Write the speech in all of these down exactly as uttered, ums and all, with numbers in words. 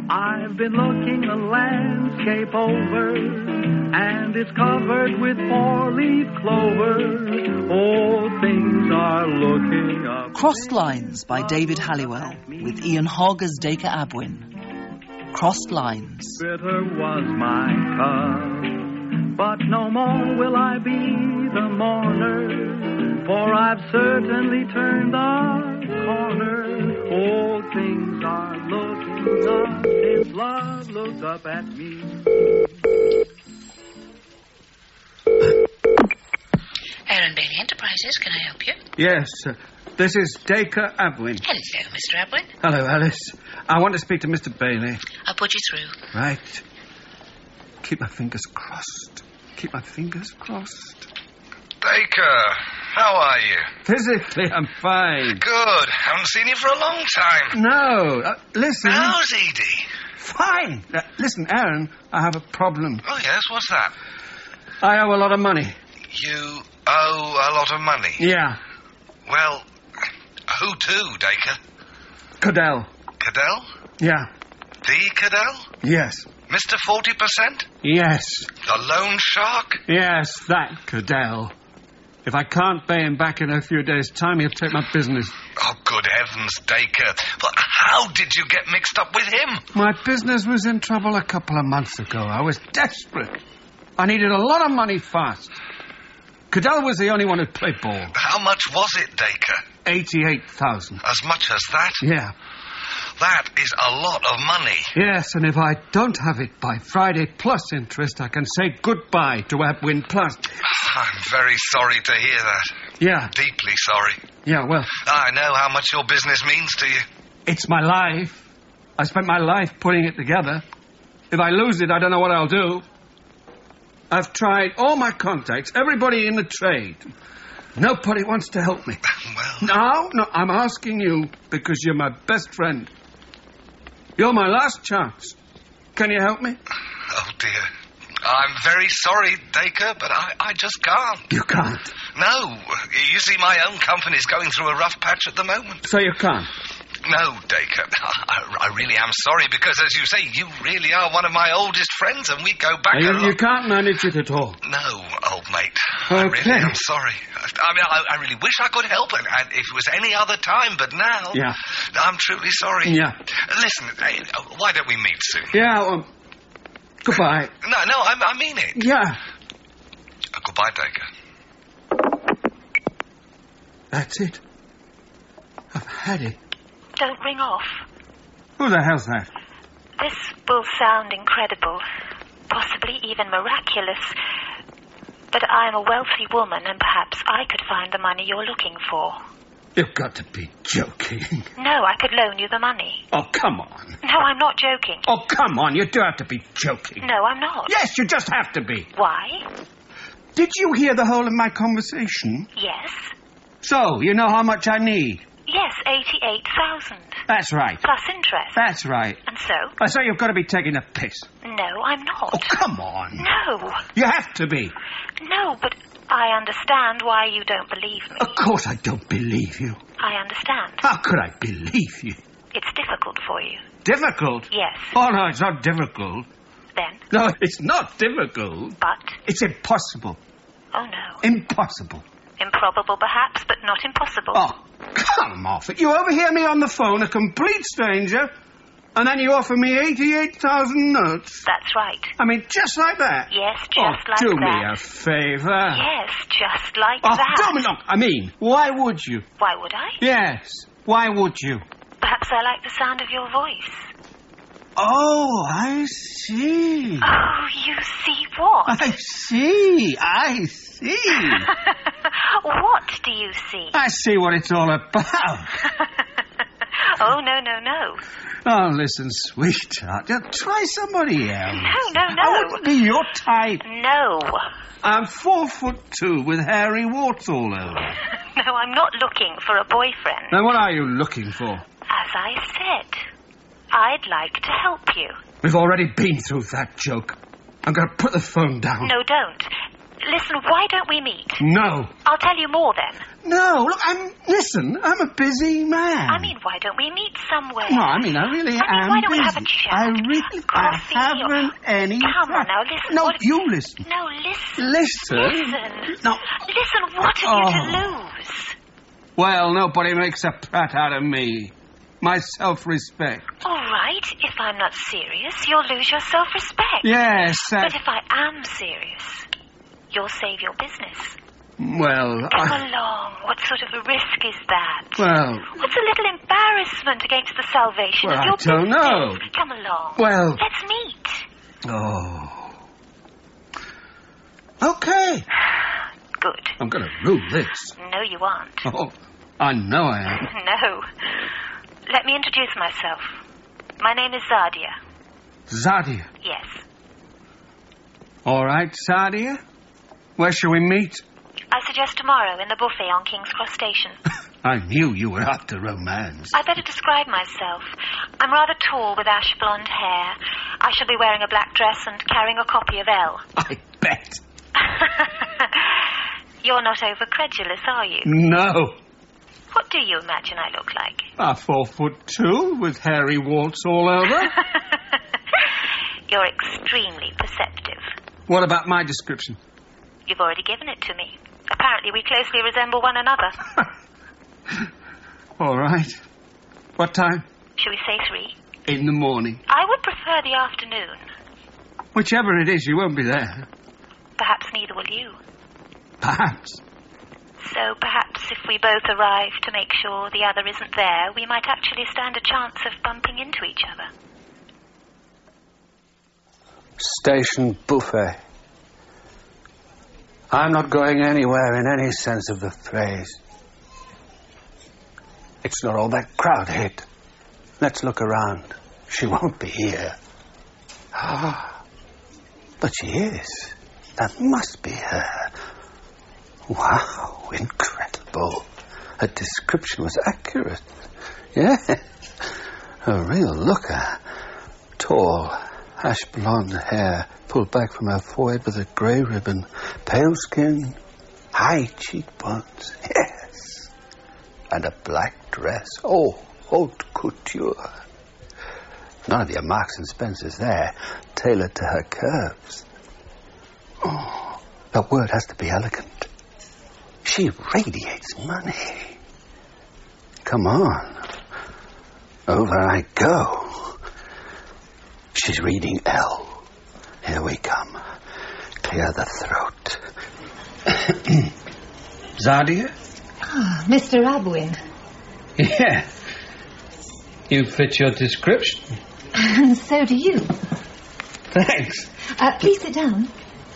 I've been looking the landscape over, and it's covered with four-leaf clover. All things are looking up. Crossed Lines by David Halliwell, with Ian Hogg as Dacre Abwin. Crossed Lines. Bitter was my cup, but no more will I be the mourner, for I've certainly turned the corner. All things are looking up, his love looks up at me. Aaron Bailey Enterprises, can I help you? Yes, uh, this is Dacre Abwin. Hello, Mister Abwin. Hello, Alice. I want to speak to Mister Bailey. I'll put you through. Right. Keep my fingers crossed. Keep my fingers crossed. Dacre, how are you? Physically, I'm fine. Good. Haven't seen you for a long time. No, uh, listen. How's Edie? Fine. Uh, listen, Aaron, I have a problem. Oh, yes, what's that? I owe a lot of money. You owe a lot of money? Yeah. Well, who to, Dacre? Cadell. Cadell? Yeah. The Cadell? Yes. Mister forty percent? Yes. The loan shark? Yes, that Cadell. If I can't pay him back in a few days' time, he'll take my business. Oh, good heavens, Dacre. Well, how did you get mixed up with him? My business was in trouble a couple of months ago. I was desperate. I needed a lot of money fast. Cadell was the only one who played ball. How much was it, Dacre? eighty-eight thousand. As much as that? Yeah. That is a lot of money. Yes, and if I don't have it by Friday plus interest, I can say goodbye to Abwin Plus. I'm very sorry to hear that. Yeah. Deeply sorry. Yeah, well... I know how much your business means to you. It's my life. I spent my life putting it together. If I lose it, I don't know what I'll do. I've tried all my contacts, everybody in the trade. Nobody wants to help me. Well... No, no, I'm asking you because you're my best friend. You're my last chance. Can you help me? Oh, dear. I'm very sorry, Dacre, but I, I just can't. You can't? No. You see, my own company's going through a rough patch at the moment. So you can't? No, Dacre. I, I really am sorry because, as you say, you really are one of my oldest friends and we go back you, a lot. You can't manage it at all? No, old mate. Okay. I really am sorry. I mean, I, I really wish I could help it if it was any other time, but now... Yeah. I'm truly sorry. Yeah. Listen, hey, why don't we meet soon? Yeah, well... Goodbye. No, no, I, I mean it. Yeah. Uh, goodbye, Dacre. That's it. I've had it. Don't ring off. Who the hell's that? This will sound incredible, possibly even miraculous, but I'm a wealthy woman and perhaps I could find the money you're looking for. You've got to be joking. No, I could loan you the money. Oh, come on. No, I'm not joking. Oh, come on, you do have to be joking. No, I'm not. Yes, you just have to be. Why? Did you hear the whole of my conversation? Yes. So, you know how much I need? Yes, eighty-eight thousand. That's right. Plus interest. That's right. And so? I say you've got to be taking a piss. No, I'm not. Oh, come on. No. You have to be. No, but I understand why you don't believe me. Of course I don't believe you. I understand. How could I believe you? It's difficult for you. Difficult? Yes. Oh, no, it's not difficult. Then? No, it's not difficult. But? It's impossible. Oh, no. Impossible. Improbable, perhaps, but not impossible. Oh, come off it. You overhear me on the phone, a complete stranger, and then you offer me eighty-eight thousand notes. That's right. I mean, just like that? Yes, just oh, like do that. do me a favour. Yes, just like oh, that. do me, no, I mean, why would you? Why would I? Yes, why would you? Perhaps I like the sound of your voice. Oh, I see. Oh, you see what? I see, I see. What do you see? I see what it's all about. Oh, no, no, no. Oh, listen, sweetheart, just try somebody else. No, no, no. I wouldn't be your type. No. I'm four foot two with hairy warts all over. No, I'm not looking for a boyfriend. Then what are you looking for? As I said, I'd like to help you. We've already been through that joke. I'm going to put the phone down. No, don't. Listen, why don't we meet? No. I'll tell you more then. No, look, I'm... Listen, I'm a busy man. I mean, why don't we meet somewhere? No, I mean, I really I mean, am why don't busy. we have a chat? I really... Coffee I haven't or... any... Come on now, listen. No, what... you listen. No, listen. Listen? Listen. No. Listen, what have Oh. you to lose? Well, nobody makes a prat out of me. My self-respect. All right, if I'm not serious, you'll lose your self-respect. Yes, uh, But if I am serious, you'll save your business. well, Come I... along. What sort of a risk is that? Well, What's a little embarrassment against the salvation Well, of your I don't business? know. Come along. well... Let's meet. Oh. Okay. Good. I'm going to rule this. No, you aren't. Oh, I know I am. No. Let me introduce myself. My name is Zadia. Zadia. Yes. All right, Zadia. Where shall we meet? I suggest tomorrow in the buffet on King's Cross Station. I knew you were after romance. I better describe myself. I'm rather tall with ash blonde hair. I shall be wearing a black dress and carrying a copy of Elle. I bet. You're not over credulous, are you? No. What do you imagine I look like? A four foot two with hairy warts all over. You're extremely perceptive. What about my description? You've already given it to me. Apparently we closely resemble one another. All right. What time? Shall we say three? In the morning. I would prefer the afternoon. Whichever it is, you won't be there. Perhaps neither will you. Perhaps. So perhaps if we both arrive to make sure the other isn't there, we might actually stand a chance of bumping into each other. Station buffet. I'm not going anywhere in any sense of the phrase. It's not all that crowded. Let's look around. She won't be here. Ah, but she is. That must be her. Wow, incredible. Her description was accurate. Yeah, a real looker. Tall, ash blonde hair pulled back from her forehead with a grey ribbon. Pale skin, high cheekbones, yes. And a black dress. Oh, haute couture. None of your Marks and Spencers there, tailored to her curves. Oh, that word has to be elegant. She radiates money. Come on. Over I go. She's reading Elle. Here we come. Clear the throat. Zadia? Ah, Mister Abwin. Yeah. You fit your description. And so do you. Thanks. Uh, please sit down.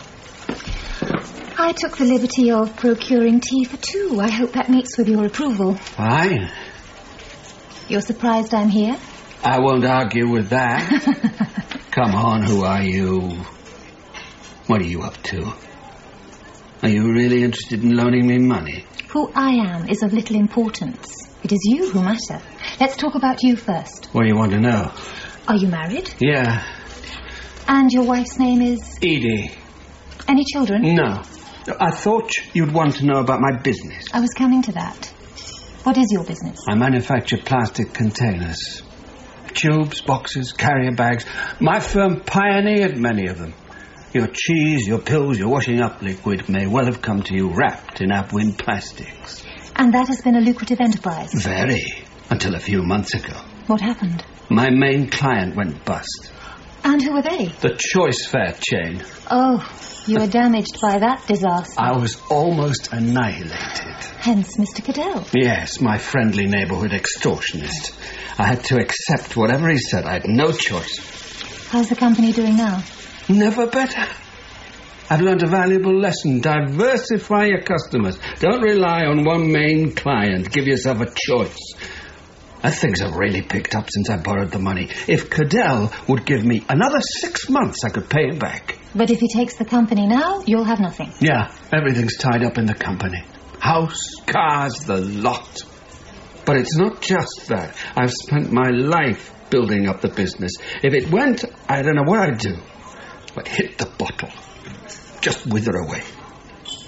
I took the liberty of procuring tea for two. I hope that meets with your approval. Fine. You're surprised I'm here? I won't argue with that. Come on, who are you? What are you up to? Are you really interested in loaning me money? Who I am is of little importance. It is you who matter. Let's talk about you first. What do you want to know? Are you married? Yeah. And your wife's name is? Edie. Any children? No. I thought you'd want to know about my business. I was coming to that. What is your business? I manufacture plastic containers. Tubes, boxes, carrier bags. My firm pioneered many of them. Your cheese, your pills, your washing up liquid may well have come to you wrapped in Abwin plastics. And that has been a lucrative enterprise? Very. Until a few months ago. What happened? My main client went bust. And who were they? The Choice Fair chain. Oh, you were damaged by that disaster. I was almost annihilated. Hence Mister Cadell. Yes, my friendly neighborhood extortionist. I had to accept whatever he said. I had no choice. How's the company doing now? Never better. I've learned a valuable lesson. Diversify your customers. Don't rely on one main client. Give yourself a choice. And things have really picked up since I borrowed the money. If Cadell would give me another six months, I could pay him back. But if he takes the company now, you'll have nothing. Yeah, everything's tied up in the company. House, cars, the lot. But it's not just that. I've spent my life building up the business. If it went, I don't know what I'd do. But hit the bottle. Just wither away.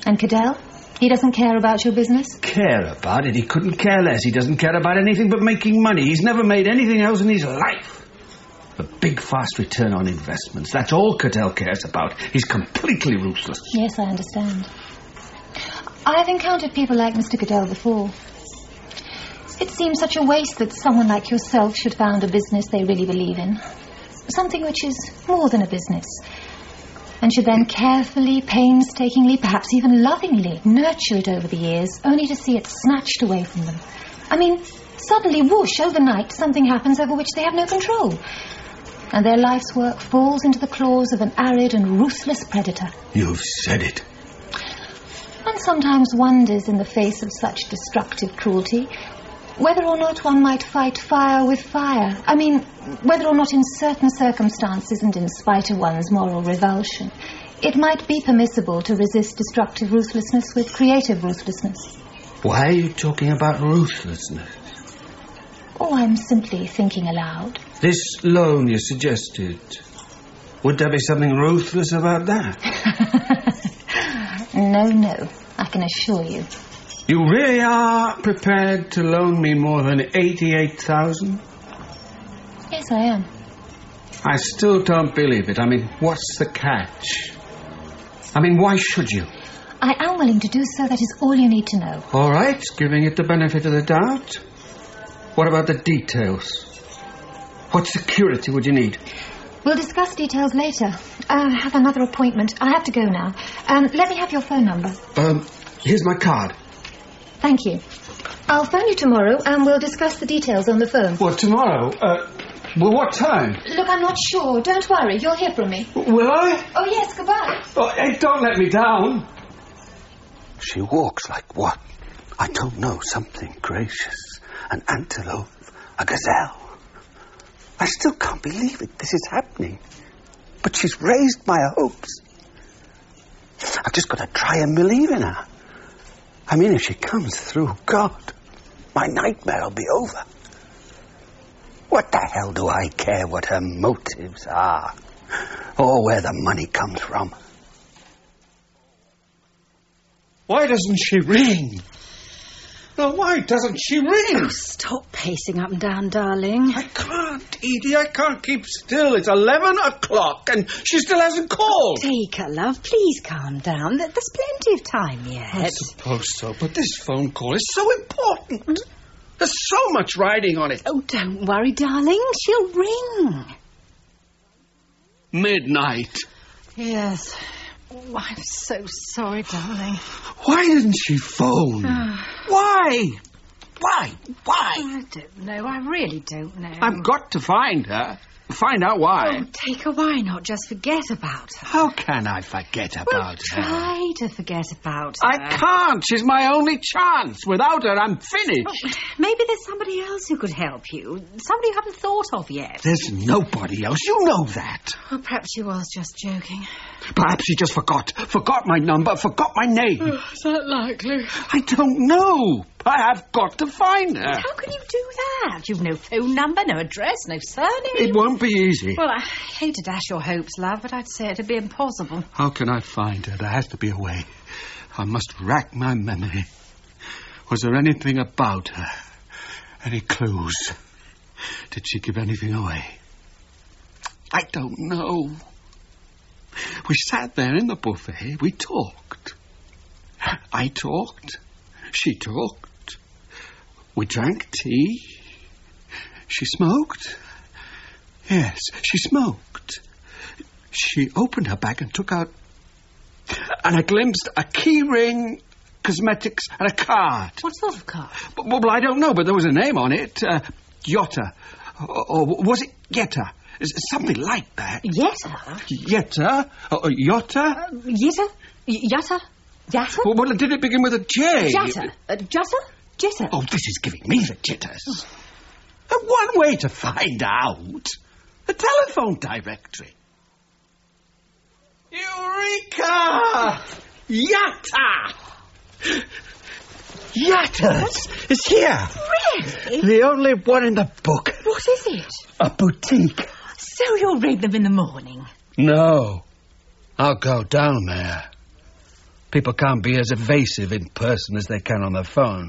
And Cadell? He doesn't care about your business? Care about it? He couldn't care less. He doesn't care about anything but making money. He's never made anything else in his life. A big, fast return on investments. That's all Cadell cares about. He's completely ruthless. Yes, I understand. I've encountered people like Mister Cadell before. It seems such a waste that someone like yourself should found a business they really believe in. Something which is more than a business. And should then carefully, painstakingly, perhaps even lovingly nurture it over the years, only to see it snatched away from them. I mean, suddenly, whoosh, overnight, something happens over which they have no control. And their life's work falls into the claws of an arid and ruthless predator. You've said it. One sometimes wonders, in the face of such destructive cruelty, whether or not one might fight fire with fire. I mean, whether or not in certain circumstances and in spite of one's moral revulsion, it might be permissible to resist destructive ruthlessness with creative ruthlessness. Why are you talking about ruthlessness? Oh, I'm simply thinking aloud. This loan you suggested, would there be something ruthless about that? No, no, I can assure you. You really are prepared to loan me more than eighty-eight thousand? Yes, I am. I still don't believe it. I mean, what's the catch? I mean, why should you? I am willing to do so. That is all you need to know. All right, giving it the benefit of the doubt. What about the details? What security would you need? We'll discuss details later. I have another appointment. I have to go now. Um, let me have your phone number. Um, here's my card. Thank you. I'll phone you tomorrow and we'll discuss the details on the phone. What, tomorrow? Uh, well, what time? Look, I'm not sure. Don't worry. You'll hear from me. Will I? Oh, yes. Goodbye. Oh, hey, don't let me down. She walks like what? I don't know. Something gracious. An antelope. A gazelle. I still can't believe it. This is happening. But she's raised my hopes. I've just got to try and believe in her. I mean, if she comes through, God, my nightmare will be over. What the hell do I care what her motives are? Or where the money comes from? Why doesn't she ring? No, why doesn't she ring? Oh, stop pacing up and down, darling. I can't, Edie. I can't keep still. It's eleven o'clock and she still hasn't called. Take her, love. Please calm down. There's plenty of time yet. I suppose so, but this phone call is so important. Mm? There's so much riding on it. Oh, don't worry, darling. She'll ring. Midnight. Yes. Oh, I'm so sorry, darling. Why didn't she phone? Why? Why? Why? I don't know. I really don't know. I've got to find her. Find out why. Oh, take her. Why not just forget about her? How can I forget about well, her? Try to forget about her. I can't. She's my only chance. Without her, I'm finished. Oh, maybe there's somebody else who could help you. Somebody you haven't thought of yet. There's nobody else. You know that. Well, perhaps she was just joking. Perhaps she just forgot. Forgot my number. Forgot my name. Oh, is that likely? I don't know. I have got to find her. How can you do that? You've no phone number, no address, no surname. It won't be easy. Well, I hate to dash your hopes, love, but I'd say it'd be impossible. How can I find her? There has to be a way. I must rack my memory. Was there anything about her? Any clues? Did she give anything away? I don't know. We sat there in the buffet. We talked. I talked. She talked. We drank tea. She smoked. Yes, she smoked. She opened her bag and took out... And I glimpsed a key ring, cosmetics, and a card. What sort of card? Well, well I don't know, but there was a name on it. Uh, Yotta. Or, or was it Yetta? Something like that. Yetta? Yetta? Or Yotta? Uh, Yetta? Yatta? Yatta? Well, well, did it begin with a J? Jatta? Uh, Jutta? Jitter? Oh, this is giving me the jitters. Oh. One way to find out. A telephone directory. Eureka! Yatta! Yatta is here. Really? The only one in the book. What is it? A boutique. So you'll read them in the morning? No. I'll go down there. People can't be as evasive in person as they can on the phone.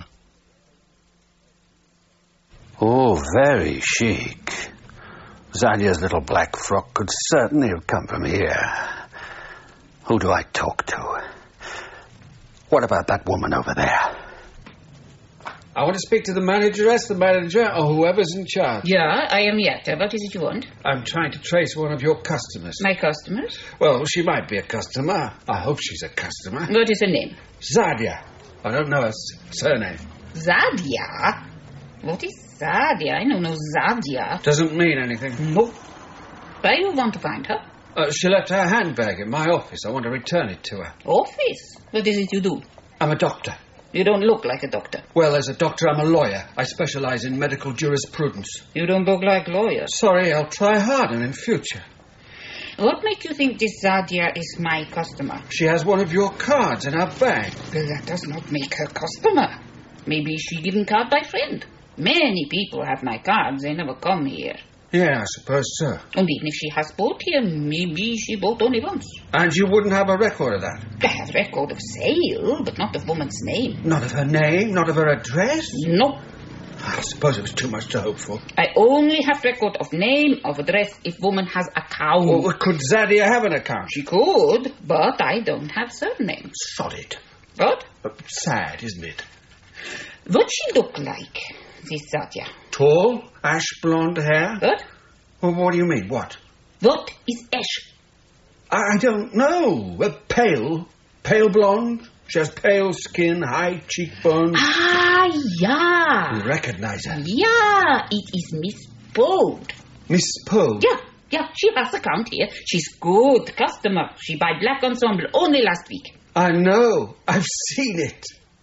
Oh, very chic. Zadia's little black frock could certainly have come from here. Who do I talk to? What about that woman over there? I want to speak to the manageress, the manager, or whoever's in charge. Yeah, I am Yatta. What is it you want? I'm trying to trace one of your customers. My customers? Well, she might be a customer. I hope she's a customer. What is her name? Zadia. I don't know her s- surname. Zadia? What is Zadia? I know no Zadia. Doesn't mean anything. No. Why you want to find her? Uh, she left her handbag in my office. I want to return it to her. Office? What is it you do? I'm a doctor. You don't look like a doctor. Well, as a doctor, I'm a lawyer. I specialize in medical jurisprudence. You don't look like lawyers. Sorry, I'll try harder in future. What makes you think this Zadia is my customer? She has one of your cards in her bag. Well, that does not make her customer. Maybe she given card by friend. Many people have my cards. They never come here. Yeah, I suppose so. And even if she has bought here, maybe she bought only once. And you wouldn't have a record of that? I have record of sale, but not of woman's name. Not of her name? Not of her address? No. I suppose it was too much to hope for. I only have record of name, of address, if woman has account. Well, could Zadia have an account? She could, but I don't have surname. Solid. What? Uh, sad, isn't it? What she look like, this Zadia? Tall, ash blonde hair? What? Well, what do you mean, what? What is ash? I don't know. Uh, pale. Pale blonde. She has pale skin, high cheekbones. Ah, yeah. You recognize her? Yeah, it is Miss Bode. Miss Poe? Yeah, yeah, she has account here. She's good customer. She buy Black Ensemble only last week. I know. I've seen it.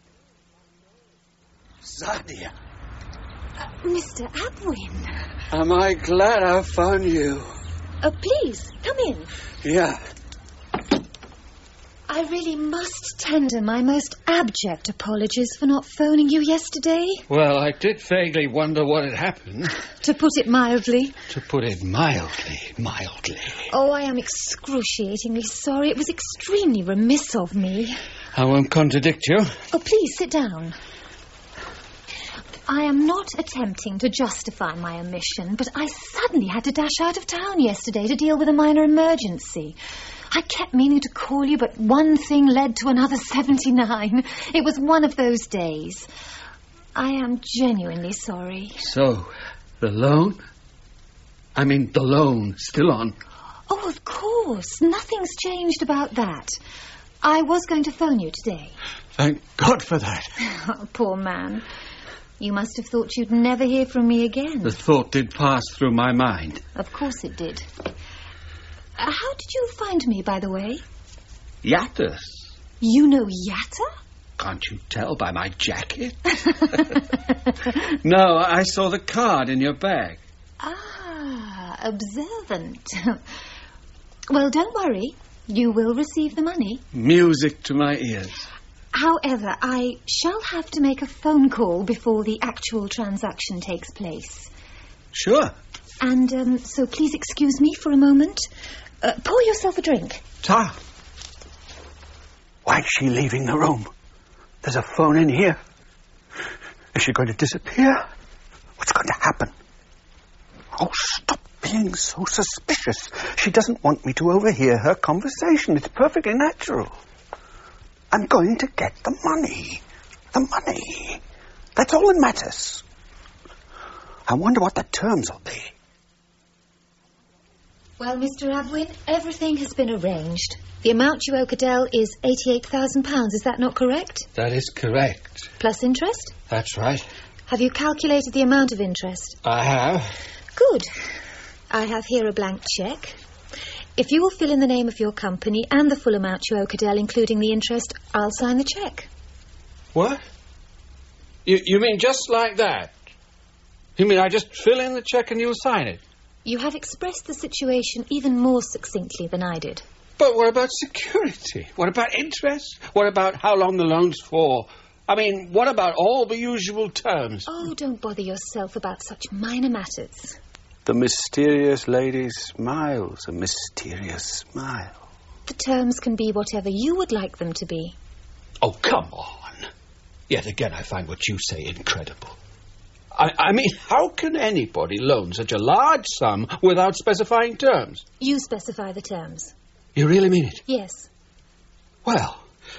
Zadia. Uh, Mister Abwin. Am I glad I found you? Oh, please, come in. Yeah. I really must tender my most abject apologies for not phoning you yesterday. Well, I did vaguely wonder what had happened. To put it mildly. To put it mildly, mildly. Oh, I am excruciatingly sorry. It was extremely remiss of me. I won't contradict you. Oh, please sit down. I am not attempting to justify my omission, but I suddenly had to dash out of town yesterday to deal with a minor emergency. I kept meaning to call you, but one thing led to another seventy-nine. It was one of those days. I am genuinely sorry. So, the loan? I mean, the loan still on? Oh, of course. Nothing's changed about that. I was going to phone you today. Thank God for that. Oh, poor man. You must have thought you'd never hear from me again. The thought did pass through my mind. Of course it did. Uh, how did you find me, by the way? Yatta's. You know Yatta? Can't you tell by my jacket? No, I saw the card in your bag. Ah, observant. Well, don't worry. You will receive the money. Music to my ears. However, I shall have to make a phone call before the actual transaction takes place. Sure. And um, so please excuse me for a moment. Uh, pour yourself a drink. Ta. Why is she leaving the room? There's a phone in here. Is she going to disappear? What's going to happen? Oh, stop being so suspicious. She doesn't want me to overhear her conversation. It's perfectly natural. I'm going to get the money. The money. That's all that matters. I wonder what the terms will be. Well, Mister Abwin, everything has been arranged. The amount you owe Cadell is eighty-eight thousand pounds. Is that not correct? That is correct. Plus interest? That's right. Have you calculated the amount of interest? I have. Good. I have here a blank cheque. If you will fill in the name of your company and the full amount you owe Cadell, including the interest, I'll sign the cheque. What? You, you mean just like that? You mean I just fill in the cheque and you'll sign it? You have expressed the situation even more succinctly than I did. But what about security? What about interest? What about how long the loan's for? I mean, what about all the usual terms? Oh, don't bother yourself about such minor matters. The mysterious lady smiles a mysterious smile. The terms can be whatever you would like them to be. Oh, come on. Yet again I find what you say incredible. I, I mean, how can anybody loan such a large sum without specifying terms? You specify the terms. You really mean it? Yes. Well,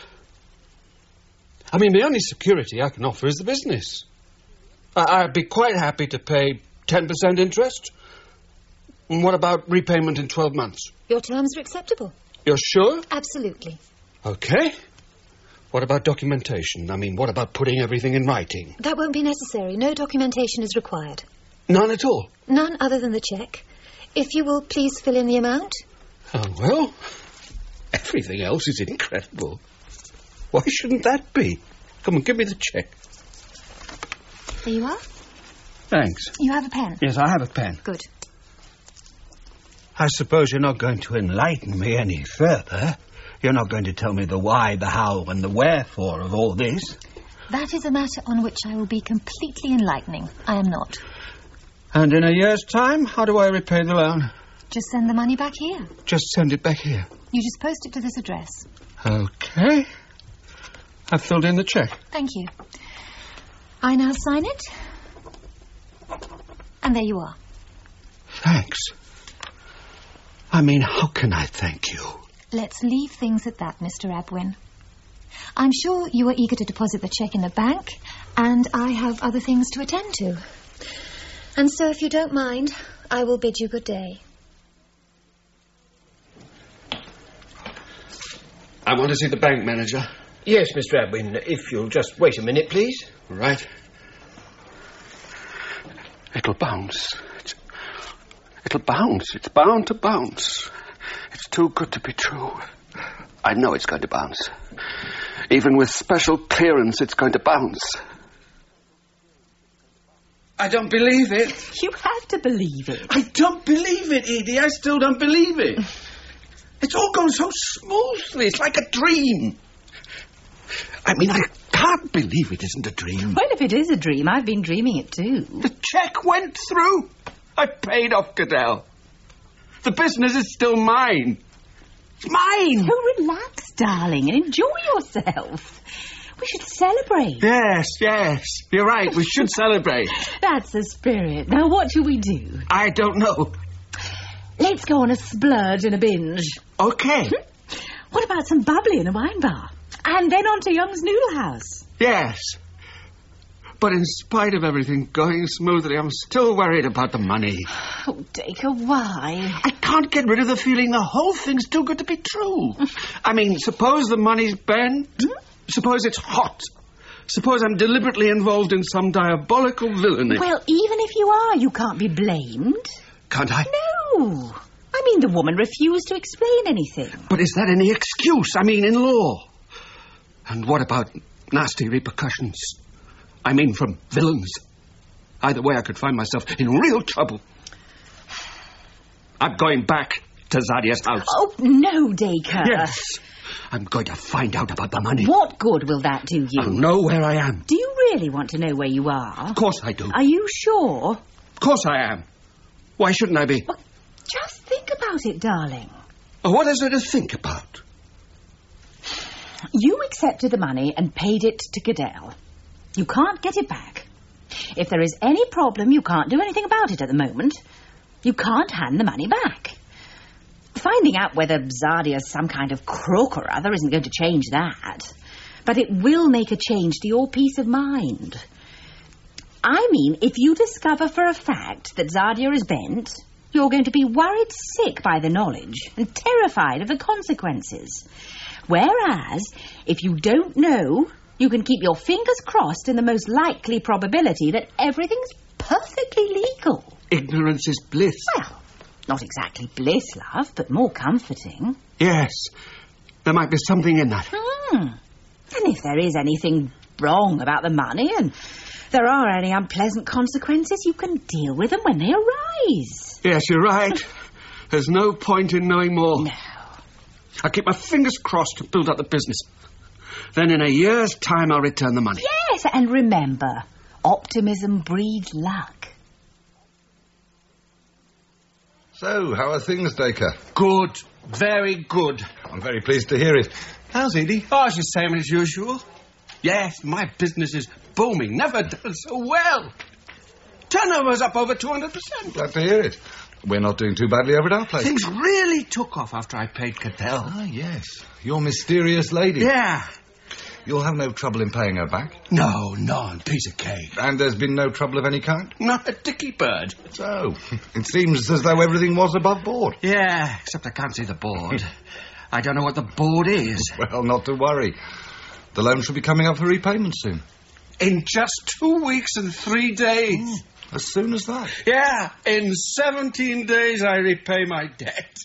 I mean, the only security I can offer is the business. I, I'd be quite happy to pay ten percent interest. And what about repayment in twelve months? Your terms are acceptable. You're sure? Absolutely. Okay. What about documentation? I mean, what about putting everything in writing? That won't be necessary. No documentation is required. None at all? None other than the cheque. If you will please fill in the amount. Oh, well, everything else is incredible. Why shouldn't that be? Come on, give me the cheque. There you are. Thanks. You have a pen? Yes, I have a pen. Good. I suppose you're not going to enlighten me any further. You're not going to tell me the why, the how, and the wherefore of all this. That is a matter on which I will be completely enlightening. I am not. And in a year's time, how do I repay the loan? Just send the money back here. Just send it back here? You just post it to this address. Okay. I've filled in the cheque. Thank you. I now sign it. And there you are. Thanks. I mean, how can I thank you? Let's leave things at that, Mister Abwin. I'm sure you are eager to deposit the cheque in the bank, and I have other things to attend to. And so, if you don't mind, I will bid you good day. I want to see the bank manager. Yes, Mister Abwin, if you'll just wait a minute, please. Right. It'll bounce. It's, it'll bounce. It's bound to bounce. It's too good to be true. I know it's going to bounce. Even with special clearance, it's going to bounce. I don't believe it. You have to believe it. I don't believe it, Edie. I still don't believe it. It's all gone so smoothly. It's like a dream. I mean, I can't believe it isn't a dream. Well, if it is a dream, I've been dreaming it too. The cheque went through. I paid off Goodell. The business is still mine. It's mine. So relax, darling, and enjoy yourself. We should celebrate. Yes, yes. You're right. We should celebrate. That's the spirit. Now, what shall we do? I don't know. Let's go on a splurge and a binge. Okay. What about some bubbly in a wine bar? And then on to Young's Noodle House. Yes. But in spite of everything going smoothly, I'm still worried about the money. Oh, Dacre, why? I can't get rid of the feeling the whole thing's too good to be true. I mean, suppose the money's bent. Hmm? Suppose it's hot. Suppose I'm deliberately involved in some diabolical villainy. Well, even if you are, you can't be blamed. Can't I? No. I mean, the woman refused to explain anything. But is that any excuse? I mean, in law. And what about nasty repercussions? I mean, from villains. Either way, I could find myself in real trouble. I'm going back to Zadia's house. Oh, no, Dacre. Yes. I'm going to find out about the money. What good will that do you? I'll know where I am. Do you really want to know where you are? Of course I do. Are you sure? Of course I am. Why shouldn't I be? Well, just think about it, darling. What is there to think about? You accepted the money and paid it to Goodell. You can't get it back. If there is any problem, you can't do anything about it at the moment. You can't hand the money back. Finding out whether Zadia's some kind of crook or other isn't going to change that. But it will make a change to your peace of mind. I mean, if you discover for a fact that Zadia is bent, you're going to be worried sick by the knowledge and terrified of the consequences. Whereas, if you don't know, you can keep your fingers crossed in the most likely probability that everything's perfectly legal. Ignorance is bliss. Well, not exactly bliss, love, but more comforting. Yes, there might be something in that. Hmm. And if there is anything wrong about the money and there are any unpleasant consequences, you can deal with them when they arise. Yes, you're right. There's no point in knowing more. No. I'll keep my fingers crossed to build up the business. Then in a year's time I'll return the money. Yes, and remember, optimism breeds luck. So, how are things, Dacre? Good. Very good. I'm very pleased to hear it. How's Edie? Oh, it's the same as usual. Yes, my business is booming. Never done so well. Turnover's up over two hundred percent. Glad to hear it. We're not doing too badly over at our place. Things really took off after I paid Cadell. Ah, yes. Your mysterious lady. Yeah. You'll have no trouble in paying her back? No, none. Piece of cake. And there's been no trouble of any kind? Not a dicky bird. So, it seems as though everything was above board. Yeah, except I can't see the board. I don't know what the board is. Well, not to worry. The loan should be coming up for repayment soon. In just two weeks and three days. Mm, as soon as that? Yeah, in seventeen days I repay my debt.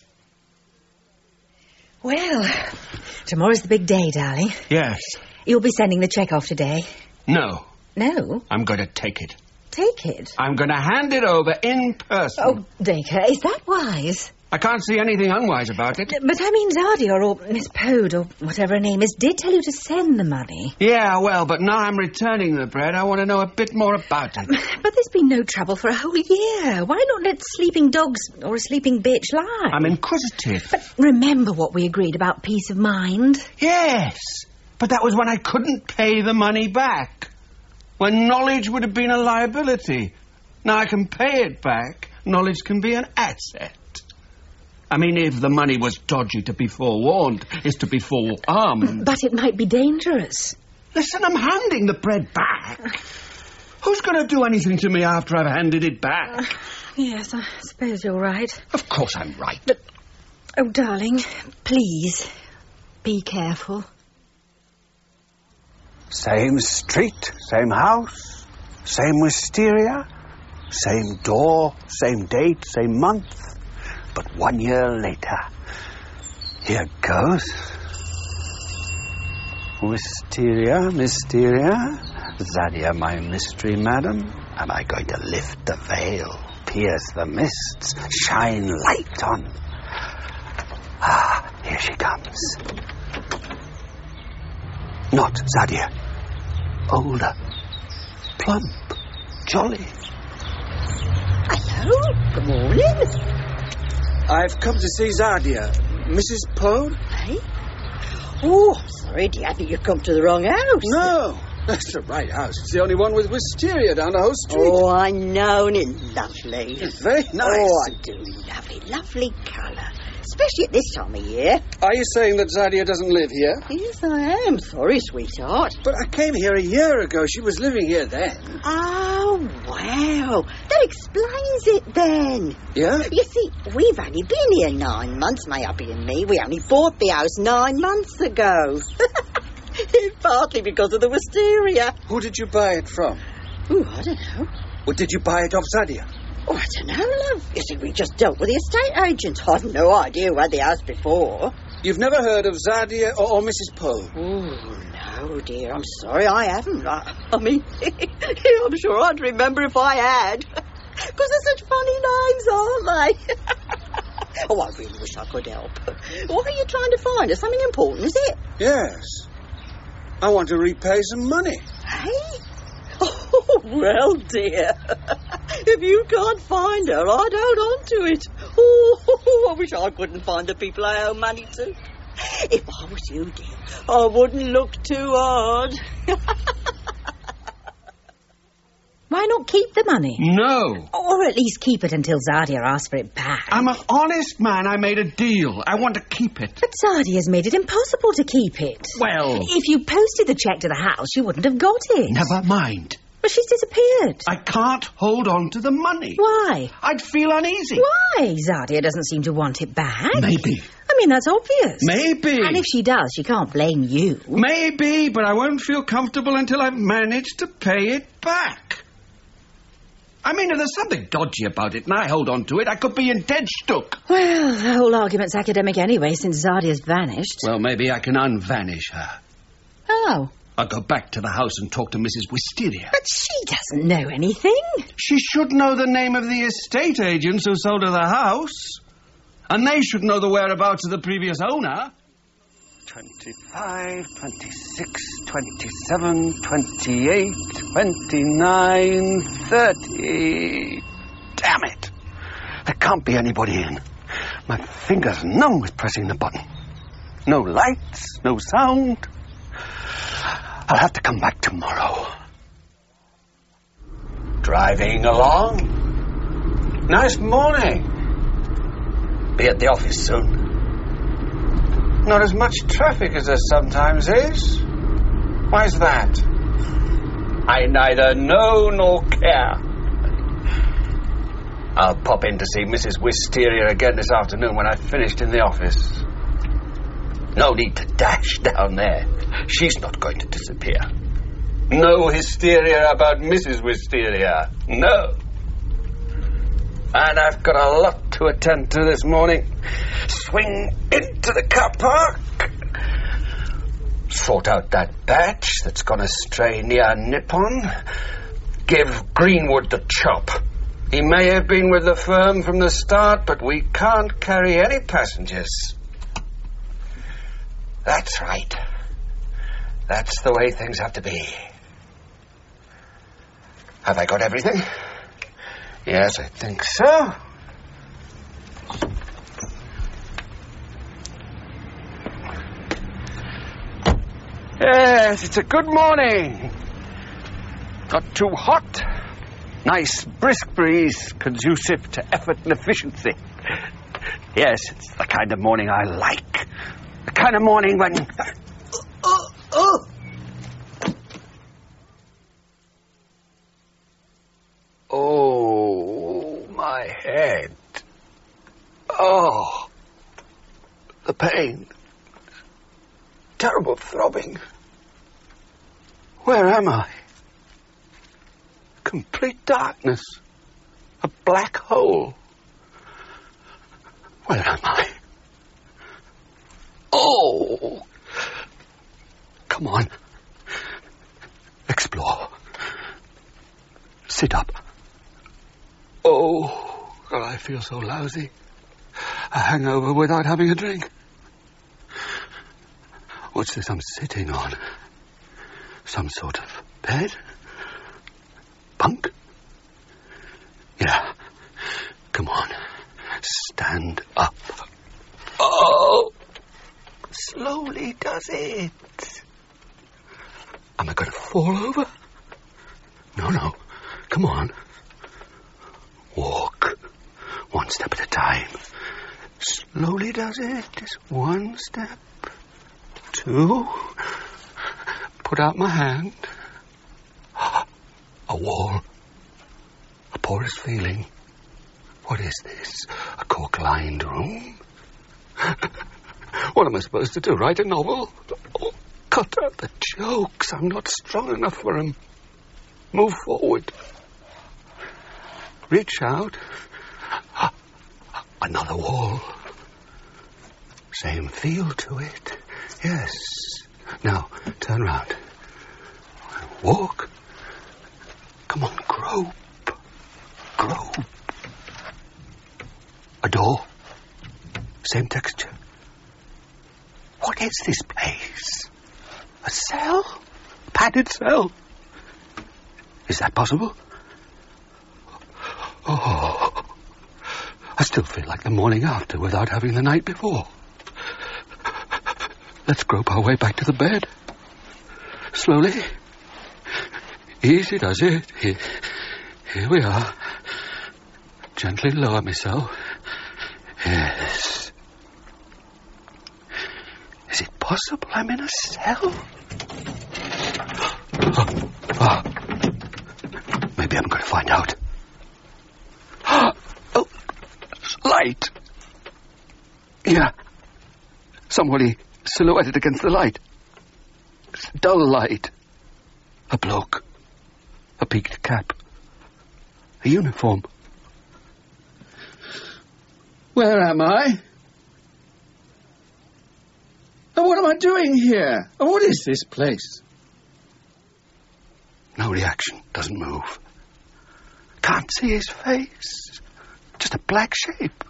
Well, tomorrow's the big day, darling. Yes. You'll be sending the cheque off today? No. No? I'm going to take it. Take it? I'm going to hand it over in person. Oh, Dacre, is that wise? I can't see anything unwise about it. But I mean Zadia or Miss Pode or whatever her name is did tell you to send the money. Yeah, well, but now I'm returning the bread. I want to know a bit more about it. But there's been no trouble for a whole year. Why not let sleeping dogs or a sleeping bitch lie? I'm inquisitive. But remember what we agreed about peace of mind? Yes, but that was when I couldn't pay the money back. When knowledge would have been a liability. Now I can pay it back. Knowledge can be an asset. I mean, if the money was dodgy, to be forewarned is to be forearmed. But it might be dangerous. Listen, I'm handing the bread back. Who's going to do anything to me after I've handed it back? Uh, yes, I suppose you're right. Of course I'm right. But, oh, darling, please, be careful. Same street, same house, same wisteria, same door, same date, same month. But one year later, here goes. Wisteria, Mysteria, Zadia, my mystery madam. Am I going to lift the veil, pierce the mists, shine light on? Ah, here she comes. Not Zadia. Older, plump, jolly. Hello, good morning. I've come to see Zadia. Missus Pode? Hey? Oh, I'm sorry, dear. I think you've come to the wrong house. No, that's the right house. It's the only one with wisteria down the whole street. Oh, I know, and it's lovely. It's very nice. Oh, I do love it. Lovely colour. Especially at this time of year. Are you saying that Zadia doesn't live here? Yes, I am. Sorry, sweetheart. But I came here a year ago. She was living here then. Oh, wow. That explains it then. Yeah? You see, we've only been here nine months, my hubby and me. We only bought the house nine months ago. Partly because of the wisteria. Who did you buy it from? Oh, I don't know. Or did you buy it off Zadia? Oh, I don't know, love. You see, we just dealt with the estate agent. I've no idea who had the house before. You've never heard of Zadia or, or Missus Pode? Oh, no, dear. I'm sorry, I haven't. I, I mean, I'm sure I'd remember if I had. Because they're such funny names, aren't they? Oh, I really wish I could help. What are you trying to find? Is something important, is it? Yes. I want to repay some money. Hey? Oh, well, dear. If you can't find her, I'd hold on to it. Oh, I wish I couldn't find the people I owe money to. If I was you, dear, I wouldn't look too hard. Why not keep the money? No. Or at least keep it until Zadia asks for it back. I'm an honest man. I made a deal. I want to keep it. But Zadia's made it impossible to keep it. Well... If you posted the cheque to the house, you wouldn't have got it. Never mind. But she's disappeared. I can't hold on to the money. Why? I'd feel uneasy. Why? Zadia doesn't seem to want it back. Maybe. I mean, that's obvious. Maybe. And if she does, she can't blame you. Maybe, but I won't feel comfortable until I've managed to pay it back. I mean, if there's something dodgy about it and I hold on to it, I could be in dead stuck. Well, the whole argument's academic anyway, since Zadia's vanished. Well, maybe I can unvanish her. How? I'll go back to the house and talk to Missus Wisteria. But she doesn't know anything. She should know the name of the estate agents who sold her the house. And they should know the whereabouts of the previous owner. twenty-five, twenty-six, twenty-seven, twenty-eight, twenty-nine, thirty. Damn it! There can't be anybody in. My finger's numb with pressing the button. No lights, no sound. I'll have to come back tomorrow. Driving along. Nice morning. Be at the office soon. Not as much traffic as there sometimes is. Why's that? I neither know nor care. I'll pop in to see Missus Wisteria again this afternoon when I've finished in the office. No need to dash down there. She's not going to disappear. No hysteria about Missus Wisteria. No. And I've got a lot to attend to this morning. Swing into the car park. Sort out that batch that's gone astray near Nippon. Give Greenwood the chop. He may have been with the firm from the start, but we can't carry any passengers. That's right. That's the way things have to be. Have I got everything? Yes, I think so. Yes, it's a good morning. Not too hot. Nice brisk breeze, conducive to effort and efficiency. Yes, it's the kind of morning I like. The kind of morning when... Oh, oh. Oh, my head. Oh, the pain. Terrible throbbing. Where am I? Complete darkness. A black hole. Where am I? Oh! Come on. Explore. Sit up. Oh, God, I feel so lousy. A hangover without having a drink. What's this I'm sitting on? Some sort of bed? Bunk? Yeah. Come on. Stand up. Oh! Slowly does it. Am I going to fall over? No, no. Come on. Walk. One step at a time. Slowly does it. Just one step. Two. Put out my hand. A wall. A porous feeling. What is this? A cork-lined room? What am I supposed to do? Write a novel? Oh, cut out the jokes. I'm not strong enough for them. Move forward. Reach out. Another wall. Same feel to it. Yes. Now, turn round. Walk. Come on, grope. Grope. A door. Same texture. What is this place? A cell? A padded cell? Is that possible? Oh, I still feel like the morning after without having the night before. Let's grope our way back to the bed. Slowly. Easy does it. Here, here we are. Gently lower myself. Yes. Is it possible I'm in a cell? Oh, oh. Maybe I'm going to find out. Oh, light. Yeah. Somebody silhouetted against the light. It's dull light. A bloke. A peaked cap. A uniform. Where am I? And what am I doing here? And what is this place? No reaction. Doesn't move. Can't see his face. Just a black shape.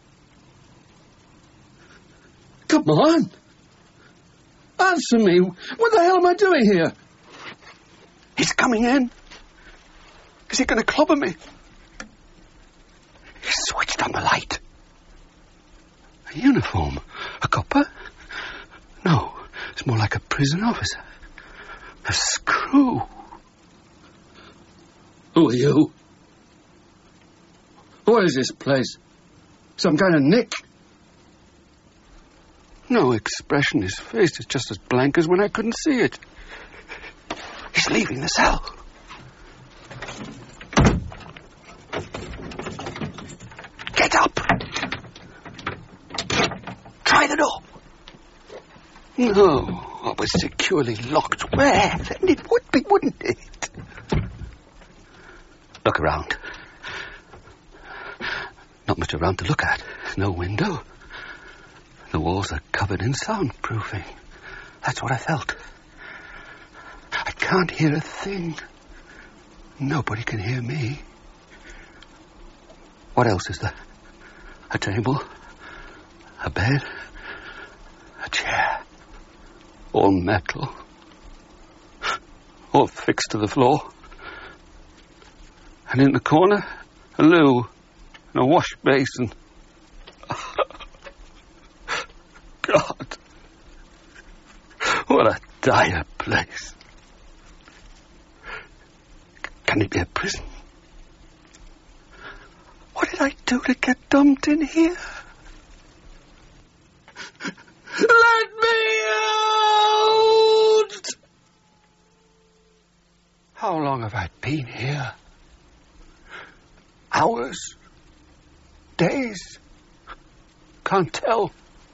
Come on. Answer me. What the hell am I doing here? He's coming in. Is he going to clobber me? He switched on the light. A uniform. A copper. It's more like a prison officer. A screw. Who are you? What is this place? Some kind of Nick? No expression. His face is just as blank as when I couldn't see it. He's leaving the cell. Get up! Try the door. No, it was securely locked. Where? Then it would be, wouldn't it? Look around. Not much around to look at. No window. The walls are covered in soundproofing. That's what I felt. I can't hear a thing. Nobody can hear me. What else is there? A table, a bed, a chair, all metal, all fixed to the floor. And in the corner, a loo and a wash basin. God, what a dire place. Can it be a prison? What did I do to get dumped in here? Let me out! How long have I been here? Hours? Days? Can't tell.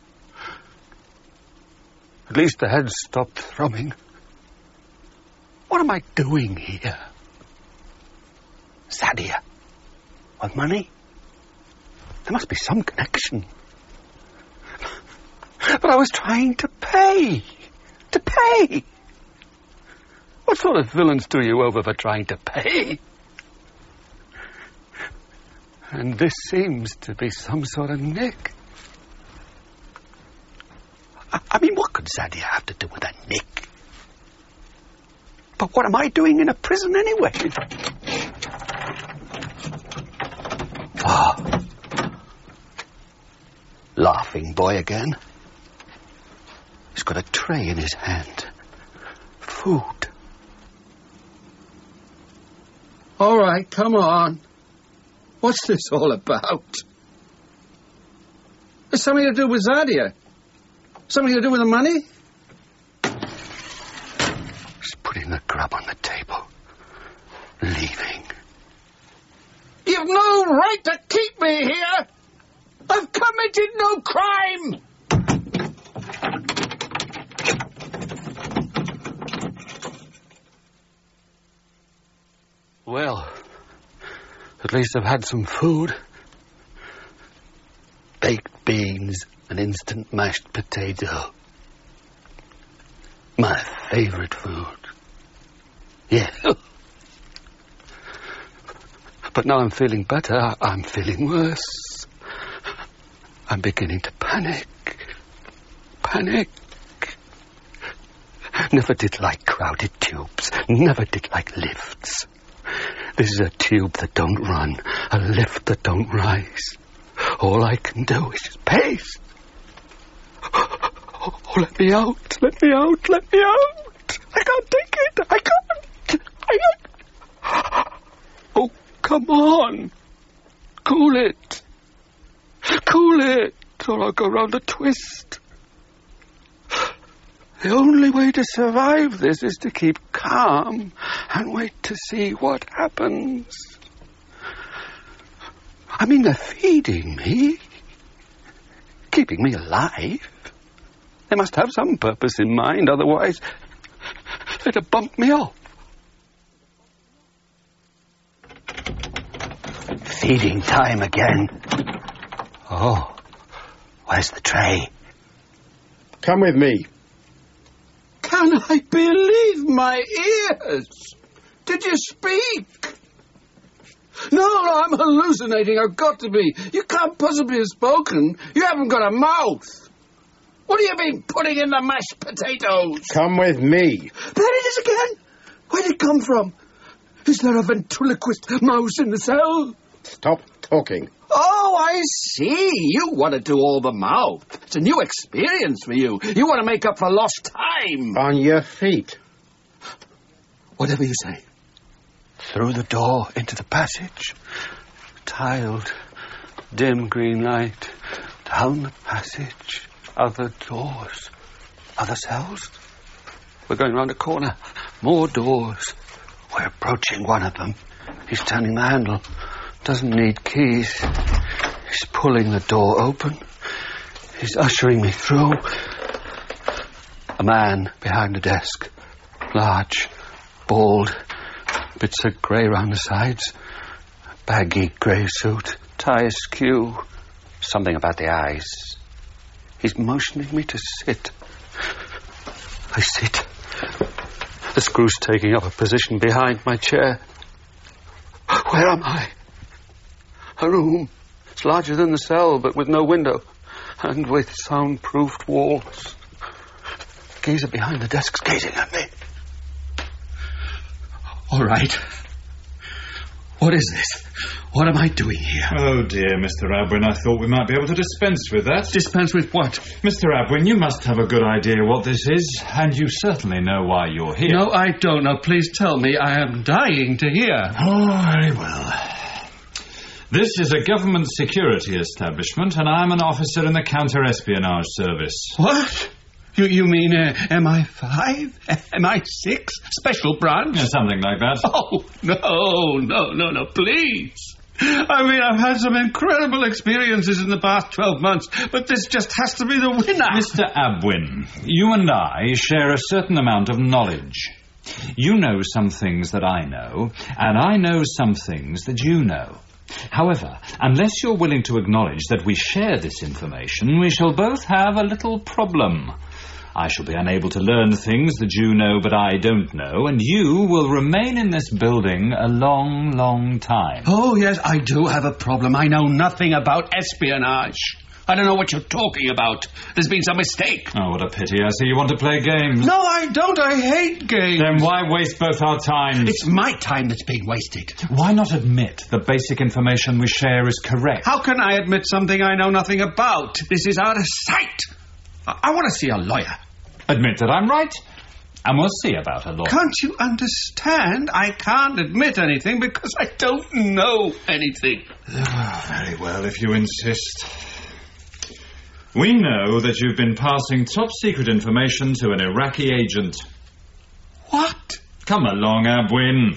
At least the head stopped thrumming. What am I doing here? Sadia. With money? There must be some connection. But I was trying to pay. To pay. What sort of villains do you over for trying to pay? And this seems to be some sort of nick. I, I mean, what could Sadia have to do with a nick? But what am I doing in a prison anyway? Ah. Laughing boy again. He's got a tray in his hand. Food. All right, come on. What's this all about? It's something to do with Sadia. Something to do with the money? He's putting the grub on the table. Leaving. You've no right to keep me here. I've committed no crime. Well, at least I've had some food. Baked beans and instant mashed potato. My favourite food. Yeah. But now I'm feeling better. I'm feeling worse. I'm beginning to panic. Panic. Never did like crowded tubes. Never did like lifts. This is a tube that don't run. A lift that don't rise. All I can do is just pace. Oh, let me out. Let me out. Let me out. I can't take it. I can't. I can't. Oh, come on. Cool it. Cool it, or I'll go round a twist. The only way to survive this is to keep calm and wait to see what happens. I mean, they're feeding me, keeping me alive. They must have some purpose in mind, otherwise they'd have bumped me off. Feeding time again. Oh, where's the tray? Come with me. Can I believe my ears? Did you speak? No, no, I'm hallucinating. I've got to be. You can't possibly have spoken. You haven't got a mouth. What have you been putting in the mashed potatoes? Come with me. There it is again. Where'd it come from? Is there a ventriloquist mouse in the cell? Stop talking. Oh, I see. You want to do all the mouth. It's a new experience for you. You want to make up for lost time. On your feet. Whatever you say. Through the door into the passage. Tiled, dim green light. Down the passage. Other doors. Other cells. We're going round a corner. More doors. We're approaching one of them. He's turning the handle. Doesn't need keys. He's pulling the door open. He's ushering me through. A man behind the desk. Large. Bald. Bits of grey round the sides. Baggy grey suit. Tie askew. Something about the eyes. He's motioning me to sit. I sit. The screw's taking up a position behind my chair. Where am I? A room. It's larger than the cell, but with no window. And with soundproofed walls. The geezer behind the desk's gazing at me. All right. What is this? What am I doing here? Oh, dear, Mister Abwin, I thought we might be able to dispense with that. Dispense with what? Mister Abwin, you must have a good idea what this is, and you certainly know why you're here. No, I don't. Now, please tell me. I am dying to hear. Oh, very well. This is a government security establishment, and I'm an officer in the counter-espionage service. What? You you mean uh, M I five? M I six? Special branch? Yeah, something like that. Oh, no, no, no, no, please. I mean, I've had some incredible experiences in the past twelve months, but this just has to be the winner. Mister Abwin, you and I share a certain amount of knowledge. You know some things that I know, and I know some things that you know. However, unless you're willing to acknowledge that we share this information, we shall both have a little problem. I shall be unable to learn things that you know but I don't know, and you will remain in this building a long, long time. Oh, yes, I do have a problem. I know nothing about espionage. I don't know what you're talking about. There's been some mistake. Oh, what a pity. I see you want to play games. No, I don't. I hate games. Then why waste both our times? It's my time that's being wasted. Why not admit the basic information we share is correct? How can I admit something I know nothing about? This is out of sight. I, I want to see a lawyer. Admit that I'm right, and we'll see about a lawyer. Can't you understand? I can't admit anything because I don't know anything. Oh, very well, if you insist. We know that you've been passing top-secret information to an Iraqi agent. What? Come along, Abwin.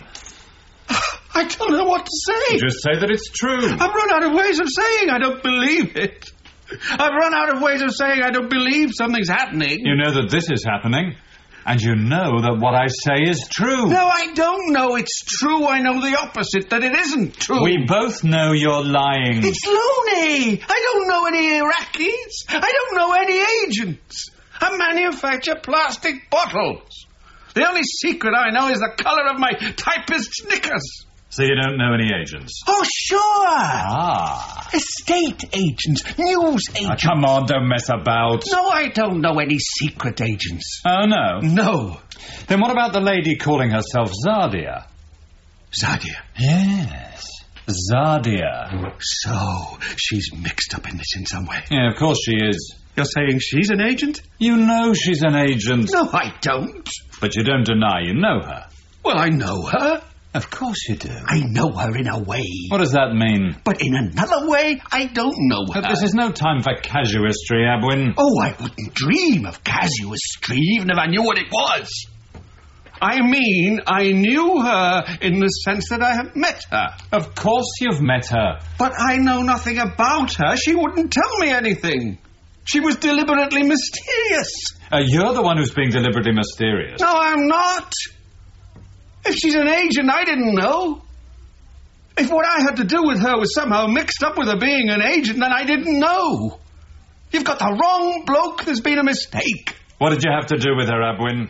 I don't know what to say. Just say that it's true. I've run out of ways of saying I don't believe it. I've run out of ways of saying I don't believe something's happening. You know that this is happening, and you know that what I say is true. No, I don't know it's true. I know the opposite, that it isn't true. We both know you're lying. It's loony. I don't know any Iraqis. I don't know any agents. I manufacture plastic bottles. The only secret I know is the colour of my typist's knickers. So you don't know any agents? Oh, sure. Ah. Estate agents, news agents. Oh, come on, don't mess about. No, I don't know any secret agents. Oh, no? No. Then what about the lady calling herself Zadia? Zadia? Yes. Zadia. So, she's mixed up in this in some way. Yeah, of course she is. You're saying she's an agent? You know she's an agent. No, I don't. But you don't deny you know her. Well, I know her. Of course you do. I know her in a way. What does that mean? But in another way, I don't know her. But this is no time for casuistry, Abwin. Oh, I wouldn't dream of casuistry, even if I knew what it was. I mean, I knew her in the sense that I have met her. Of course you've met her. But I know nothing about her. She wouldn't tell me anything. She was deliberately mysterious. Uh, you're the one who's being deliberately mysterious. No, I'm not. If she's an agent, I didn't know. If what I had to do with her was somehow mixed up with her being an agent, then I didn't know. You've got the wrong bloke. There's been a mistake. What did you have to do with her, Abwin?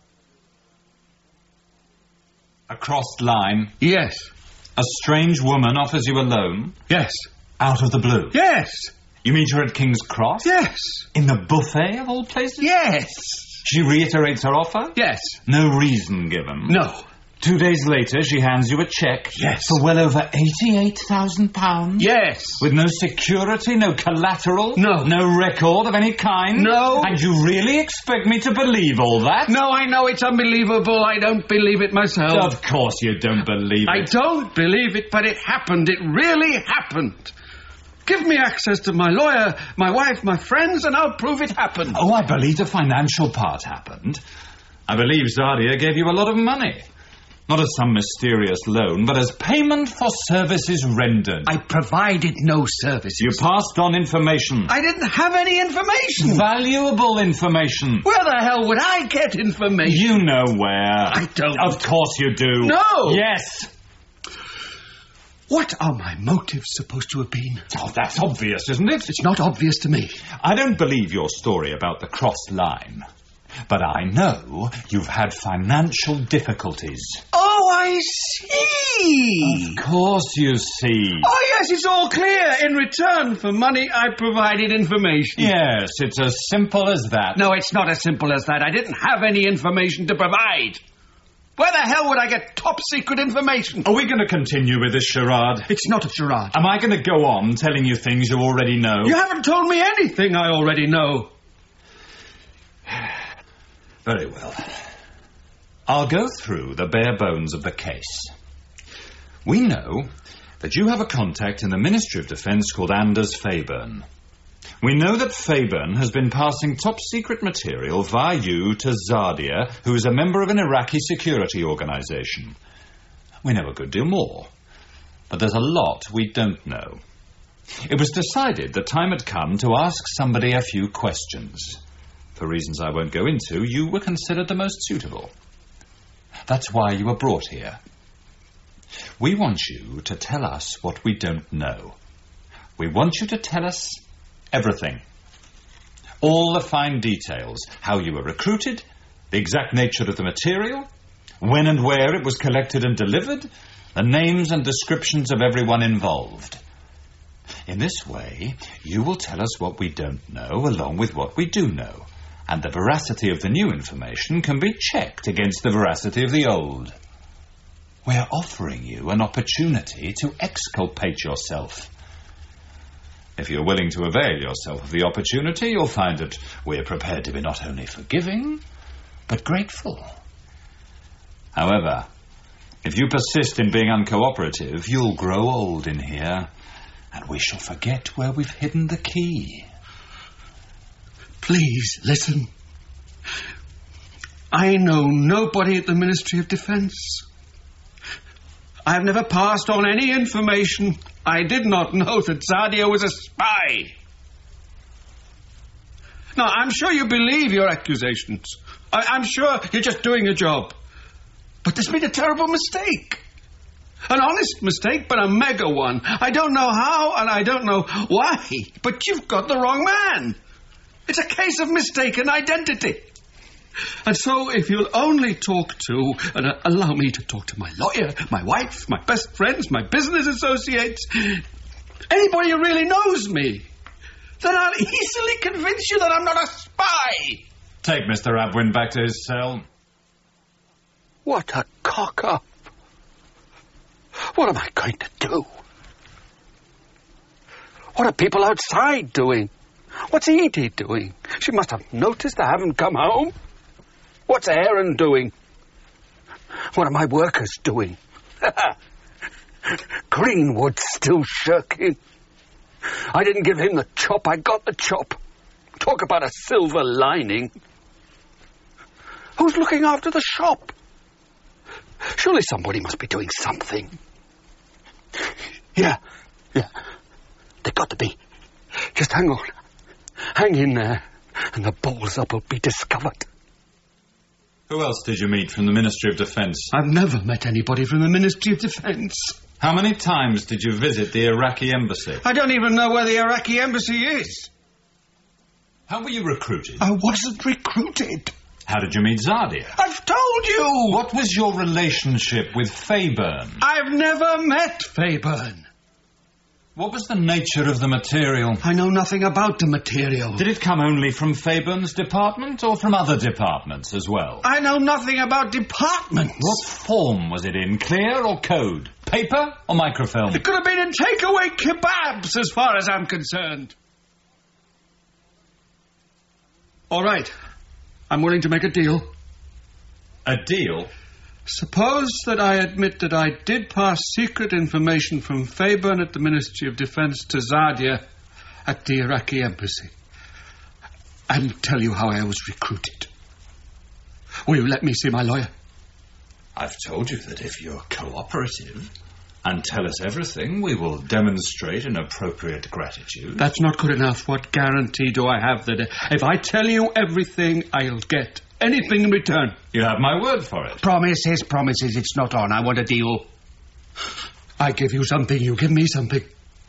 A crossed line? Yes. A strange woman offers you a loan? Yes. Out of the blue? Yes. You meet her at King's Cross? Yes. In the buffet of all places? Yes. She reiterates her offer? Yes. No reason given? No. Two days later, she hands you a cheque. Yes. For well over eighty-eight thousand pounds. Yes. With no security, no collateral. No. No record of any kind. No. And you really expect me to believe all that? No, I know it's unbelievable. I don't believe it myself. Of course you don't believe it. I don't believe it, but it happened. It really happened. Give me access to my lawyer, my wife, my friends, and I'll prove it happened. Oh, I believe the financial part happened. I believe Zardia gave you a lot of money. Not as some mysterious loan, but as payment for services rendered. I provided no services. You passed on information. I didn't have any information. Valuable information. Where the hell would I get information? You know where. I don't. Of course you do. No. Yes. What are my motives supposed to have been? Oh, that's obvious, isn't it? It's not obvious to me. I don't believe your story about the crossed line. But I know you've had financial difficulties. Oh, I see. Of course you see. Oh, yes, it's all clear. In return for money, I provided information. Yes, it's as simple as that. No, it's not as simple as that. I didn't have any information to provide. Where the hell would I get top-secret information? Are we going to continue with this charade? It's not a charade. Am I going to go on telling you things you already know? You haven't told me anything I already know. Very well. I'll go through the bare bones of the case. We know that you have a contact in the Ministry of Defence called Anders Fairburn. We know that Fairburn has been passing top-secret material via you to Zardia, who is a member of an Iraqi security organisation. We know a good deal more, but there's a lot we don't know. It was decided the time had come to ask somebody a few questions. For reasons I won't go into, you were considered the most suitable. That's why you were brought here. We want you to tell us what we don't know. We want you to tell us everything. All the fine details. How you were recruited, the exact nature of the material, when and where it was collected and delivered, the names and descriptions of everyone involved. In this way, you will tell us what we don't know along with what we do know. And the veracity of the new information can be checked against the veracity of the old. We're offering you an opportunity to exculpate yourself. If you're willing to avail yourself of the opportunity, you'll find that we're prepared to be not only forgiving, but grateful. However, if you persist in being uncooperative, you'll grow old in here, and we shall forget where we've hidden the key. Please, listen. I know nobody at the Ministry of Defence. I have never passed on any information. I did not know that Zardia was a spy. Now, I'm sure you believe your accusations. I- I'm sure you're just doing your job. But there's been a terrible mistake. An honest mistake, but a mega one. I don't know how, and I don't know why, but you've got the wrong man. It's a case of mistaken identity. And so, if you'll only talk to, and uh, allow me to talk to my lawyer, my wife, my best friends, my business associates, anybody who really knows me, then I'll easily convince you that I'm not a spy. Take Mister Abwin back to his cell. What a cock-up. What am I going to do? What are people outside doing? What's Edie doing? She must have noticed I haven't come home. What's Aaron doing? What are my workers doing? Greenwood's still shirking. I didn't give him the chop, I got the chop. Talk about a silver lining. Who's looking after the shop? Surely somebody must be doing something. Yeah, yeah. They've got to be. Just hang on. Hang in there, and the balls up will be discovered. Who else did you meet from the Ministry of Defence? I've never met anybody from the Ministry of Defence. How many times did you visit the Iraqi embassy? I don't even know where the Iraqi embassy is. How were you recruited? I wasn't recruited. How did you meet Zardia? I've told you! What was your relationship with Fairburn? I've never met Fairburn. What was the nature of the material? I know nothing about the material. Did it come only from Fayburn's department or from other departments as well? I know nothing about departments. What form was it in? Clear or code? Paper or microfilm? It could have been in takeaway kebabs, as far as I'm concerned. All right. I'm willing to make a deal. A deal? Suppose that I admit that I did pass secret information from Fayburn at the Ministry of Defence to Zardia at the Iraqi embassy, and tell you how I was recruited. Will you let me see my lawyer? I've told you that if you're cooperative and tell us everything, we will demonstrate an appropriate gratitude. That's not good enough. What guarantee do I have that if I tell you everything, I'll get anything in return? You have my word for it. Promises, promises, it's not on. I want a deal. I give you something, you give me something.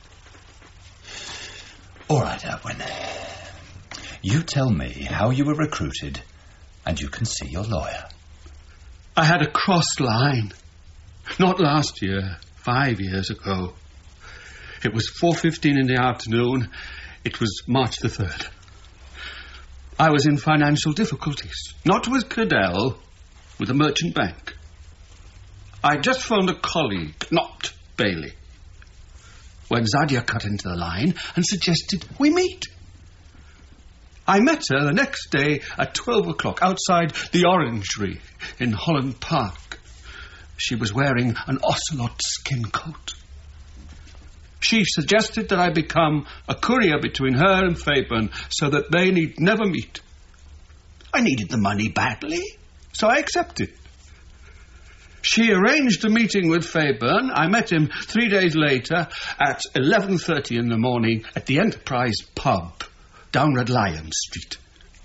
All right, Abwin. You tell me how you were recruited, and you can see your lawyer. I had a cross line. Not last year, five years ago. It was four fifteen in the afternoon. It was March the third. I was in financial difficulties. Not with Cadell, with a merchant bank. I just phoned a colleague, not Bailey, when Zardia cut into the line and suggested we meet. I met her the next day at twelve o'clock outside the Orangery in Holland Park. She was wearing an ocelot skin coat. She suggested that I become a courier between her and Fayburn so that they need never meet. I needed the money badly, so I accepted. She arranged a meeting with Fayburn. I met him three days later at eleven thirty in the morning at the Enterprise pub down Red Lion Street.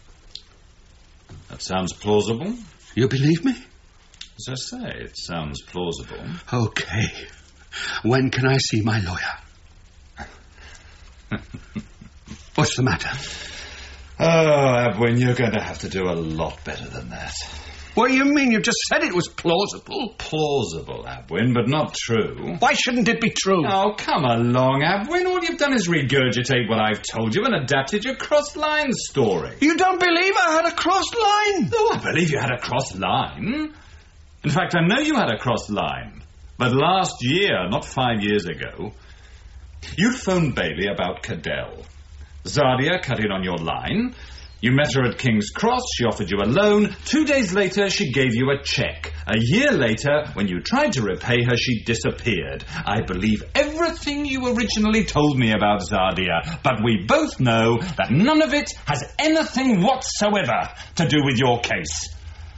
That sounds plausible. You believe me? As I say, it sounds plausible. Okay. When can I see my lawyer? What's the matter? Oh, Abwin, you're going to have to do a lot better than that. What do you mean? You just said it was plausible. Plausible, Abwin, but not true. Why shouldn't it be true? Oh, come along, Abwin. All you've done is regurgitate what I've told you and adapted your cross-line story. You don't believe I had a cross line? Oh, I believe you had a cross line. In fact, I know you had a cross line. But last year, not five years ago, you'd phoned Bailey about Cadell. Zardia cut in on your line. You met her at King's Cross. She offered you a loan. Two days later, she gave you a cheque. A year later, when you tried to repay her, she disappeared. I believe everything you originally told me about Zardia, but we both know that none of it has anything whatsoever to do with your case.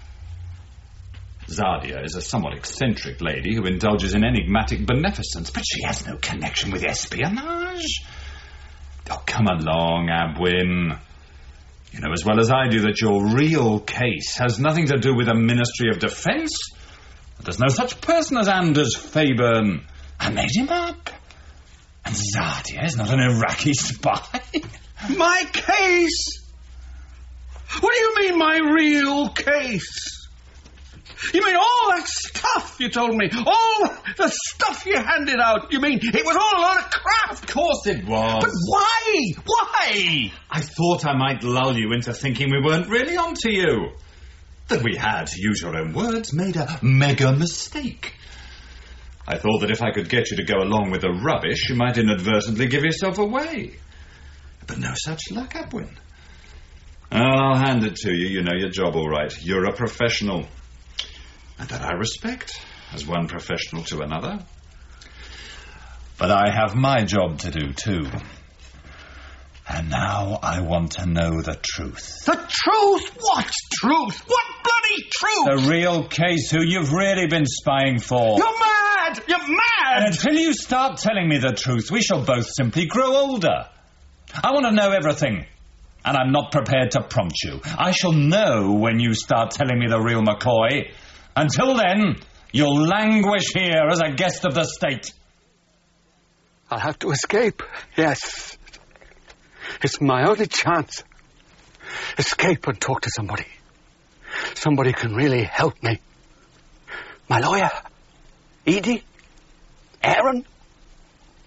Zardia is a somewhat eccentric lady who indulges in enigmatic beneficence, but she has no connection with espionage. Oh, come along, Abwin. You know as well as I do that your real case has nothing to do with the Ministry of Defence. There's no such person as Anders Fayburn. I made him up. And Zardia is not an Iraqi spy. My case? What do you mean, my real case? You mean all that stuff you told me? All the stuff you handed out? You mean it was all a lot of crap? Of course it was. But why? Why? I thought I might lull you into thinking we weren't really onto you. That we had, to use your own words, made a mega mistake. I thought that if I could get you to go along with the rubbish, you might inadvertently give yourself away. But no such luck, Abwin. Well, I'll hand it to you. You know your job all right. You're a professional. And that I respect, as one professional to another. But I have my job to do, too. And now I want to know the truth. The truth? What truth? What bloody truth? The real case, who you've really been spying for. You're mad! You're mad! And until you start telling me the truth, we shall both simply grow older. I want to know everything. And I'm not prepared to prompt you. I shall know when you start telling me the real McCoy. Until then, you'll languish here as a guest of the state. I'll have to escape, yes. It's my only chance. Escape and talk to somebody. Somebody can really help me. My lawyer. Edie. Aaron.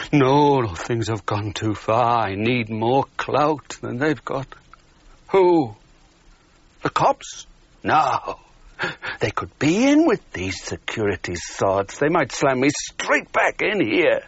No, no, things have gone too far. I need more clout than they've got. Who? The cops? No. They could be in with these security sods. They might slam me straight back in here.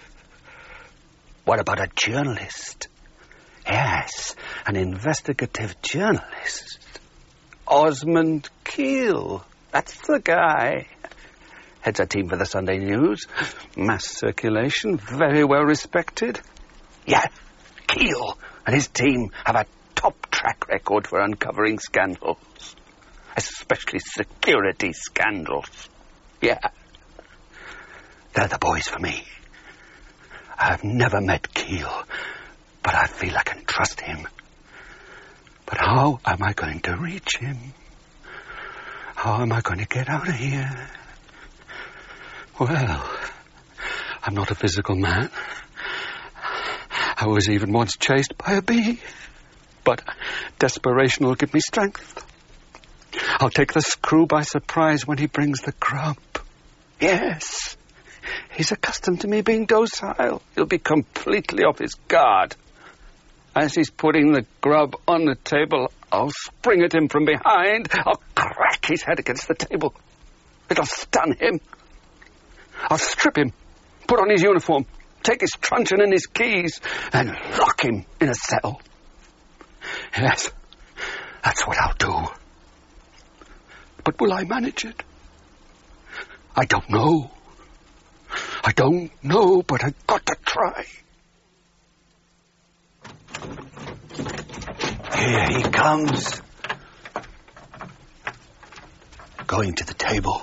What about a journalist? Yes, an investigative journalist. Osmond Keel. That's the guy. Heads a team for the Sunday News. Mass circulation, very well respected. Yeah, Keel and his team have a top track record for uncovering scandals. Especially security scandals. Yeah. They're the boys for me. I've never met Keel, but I feel I can trust him. But how am I going to reach him? How am I going to get out of here? Well, I'm not a physical man. I was even once chased by a bee. But desperation will give me strength. I'll take the screw by surprise when he brings the grub. Yes. He's accustomed to me being docile. He'll be completely off his guard. As he's putting the grub on the table, I'll spring at him from behind. I'll crack his head against the table. It'll stun him. I'll strip him, put on his uniform, take his truncheon and his keys, and lock him in a cell. Yes, that's what I'll do. But will I manage it? I don't know. I don't know, but I've got to try. Here he comes. Going to the table.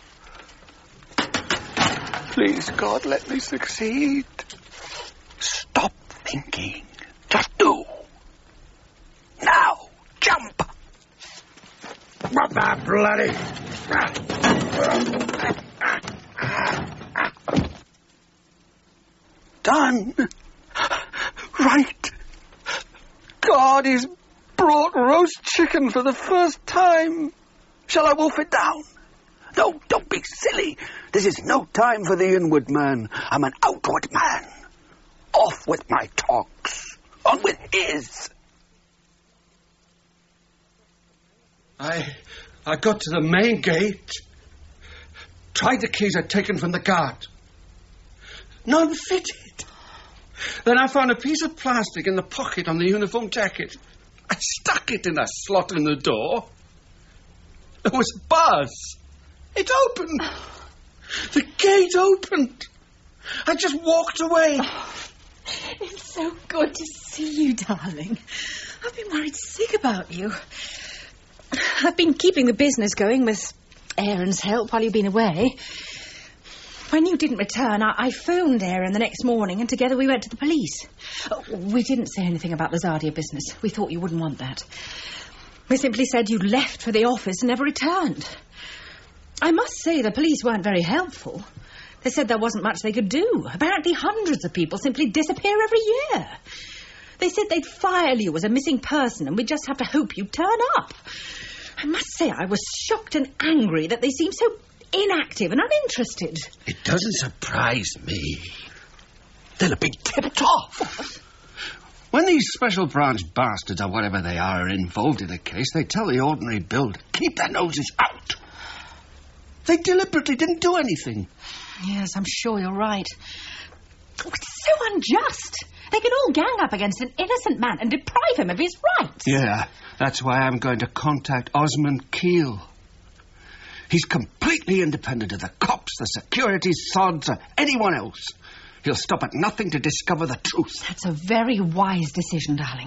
Please, God, let me succeed. Stop thinking. Just do. Now, jump. What the bloody... Done. Right. God, he's brought roast chicken for the first time. Shall I wolf it down? No, don't be silly. This is no time for the inward man. I'm an outward man. Off with my talks. On with his. I... I got to the main gate. Tried the keys I'd taken from the guard. None fitted. Then I found a piece of plastic in the pocket on the uniform jacket. I stuck it in a slot in the door. There was buzz. It opened. The gate opened. I just walked away. Oh, it's so good to see you, darling. I've been worried sick about you. I've been keeping the business going with Aaron's help while you've been away. When you didn't return, I, I phoned Aaron the next morning, and together we went to the police. Oh, we didn't say anything about the Zardia business. We thought you wouldn't want that. We simply said you'd left for the office and never returned. I must say the police weren't very helpful. They said there wasn't much they could do. Apparently hundreds of people simply disappear every year. They said they'd file you as a missing person and we'd just have to hope you'd turn up. I must say I was shocked and angry that they seemed so inactive and uninterested. It doesn't surprise me. They'll have been tipped off. When these special branch bastards or whatever they are are involved in a case, they tell the ordinary bill to keep their noses out. They deliberately didn't do anything. Yes, I'm sure you're right. Oh, it's so unjust. They can all gang up against an innocent man and deprive him of his rights. Yeah, that's why I'm going to contact Osmond Keel. He's completely independent of the cops, the security sods, or anyone else. He'll stop at nothing to discover the truth. That's a very wise decision, darling.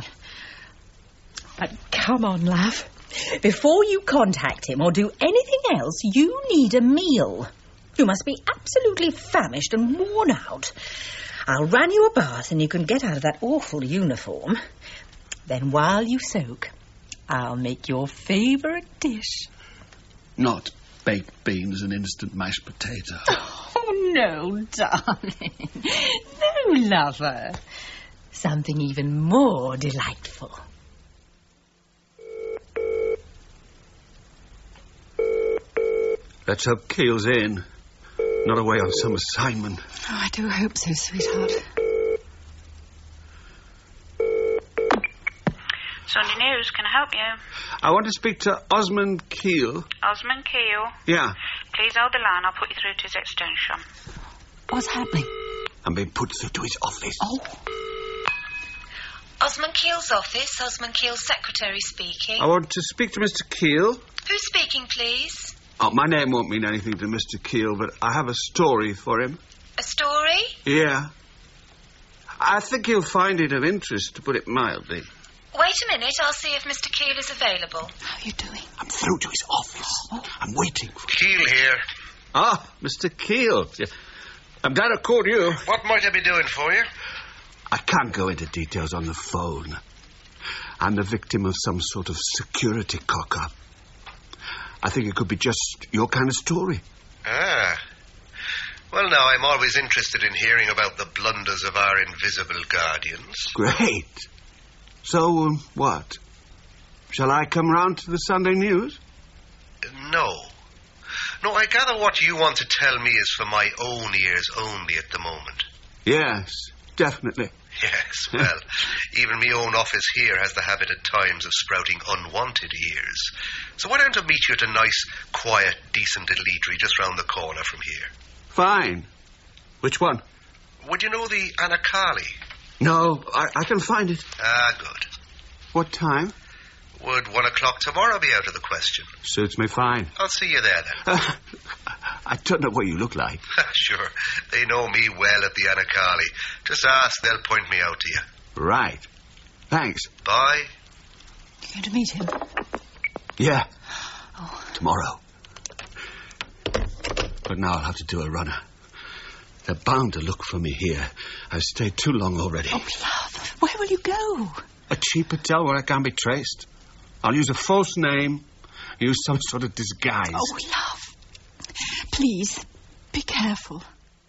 But come on, love. Before you contact him or do anything else, you need a meal. You must be absolutely famished and worn out. I'll run you a bath and you can get out of that awful uniform. Then while you soak, I'll make your favourite dish. Not baked beans and instant mashed potato. Oh, no, darling. No, lover. Something even more delightful. Let's hope Keel's in. Not away on some assignment. Oh, I do hope so, sweetheart. Sunday News, can I help you? I want to speak to Osmond Keel. Osmond Keel? Yeah. Please hold the line. I'll put you through to his extension. What's happening? I'm being put through to his office. Oh. Osmond Keel's office. Osmond Keel's secretary speaking. I want to speak to Mister Keel. Who's speaking, please? Oh, my name won't mean anything to Mister Keel, but I have a story for him. A story? Yeah. I think he'll find it of interest, to put it mildly. Wait a minute. I'll see if Mister Keel is available. How are you doing? I'm through to his office. Oh. I'm waiting for... Keel here. Ah, Mister Keel. I'm glad I called you. What might I be doing for you? I can't go into details on the phone. I'm the victim of some sort of security cock-up. I think it could be just your kind of story. Ah. Well, now, I'm always interested in hearing about the blunders of our invisible guardians. Great. So, um, what? Shall I come round to the Sunday News? Uh, no. No, I gather what you want to tell me is for my own ears only at the moment. Yes, definitely. Yes, well, even my own office here has the habit at times of sprouting unwanted ears. So why don't I meet you at a nice, quiet, decent little eatery just round the corner from here? Fine. Which one? Would you know the Anakali? No, I, I can find it. Ah, good. What time? Would one o'clock tomorrow be out of the question? Suits me fine. I'll see you there, then. Uh, I don't know what you look like. Sure. They know me well at the Anakali. Just ask, they'll point me out to you. Right. Thanks. Bye. You're going to meet him? Yeah. Oh. Tomorrow. But now I'll have to do a runner. They're bound to look for me here. I've stayed too long already. Oh, love, where will you go? A cheap hotel where I can't be traced. I'll use a false name, use some sort of disguise. Oh, love. Please, be careful.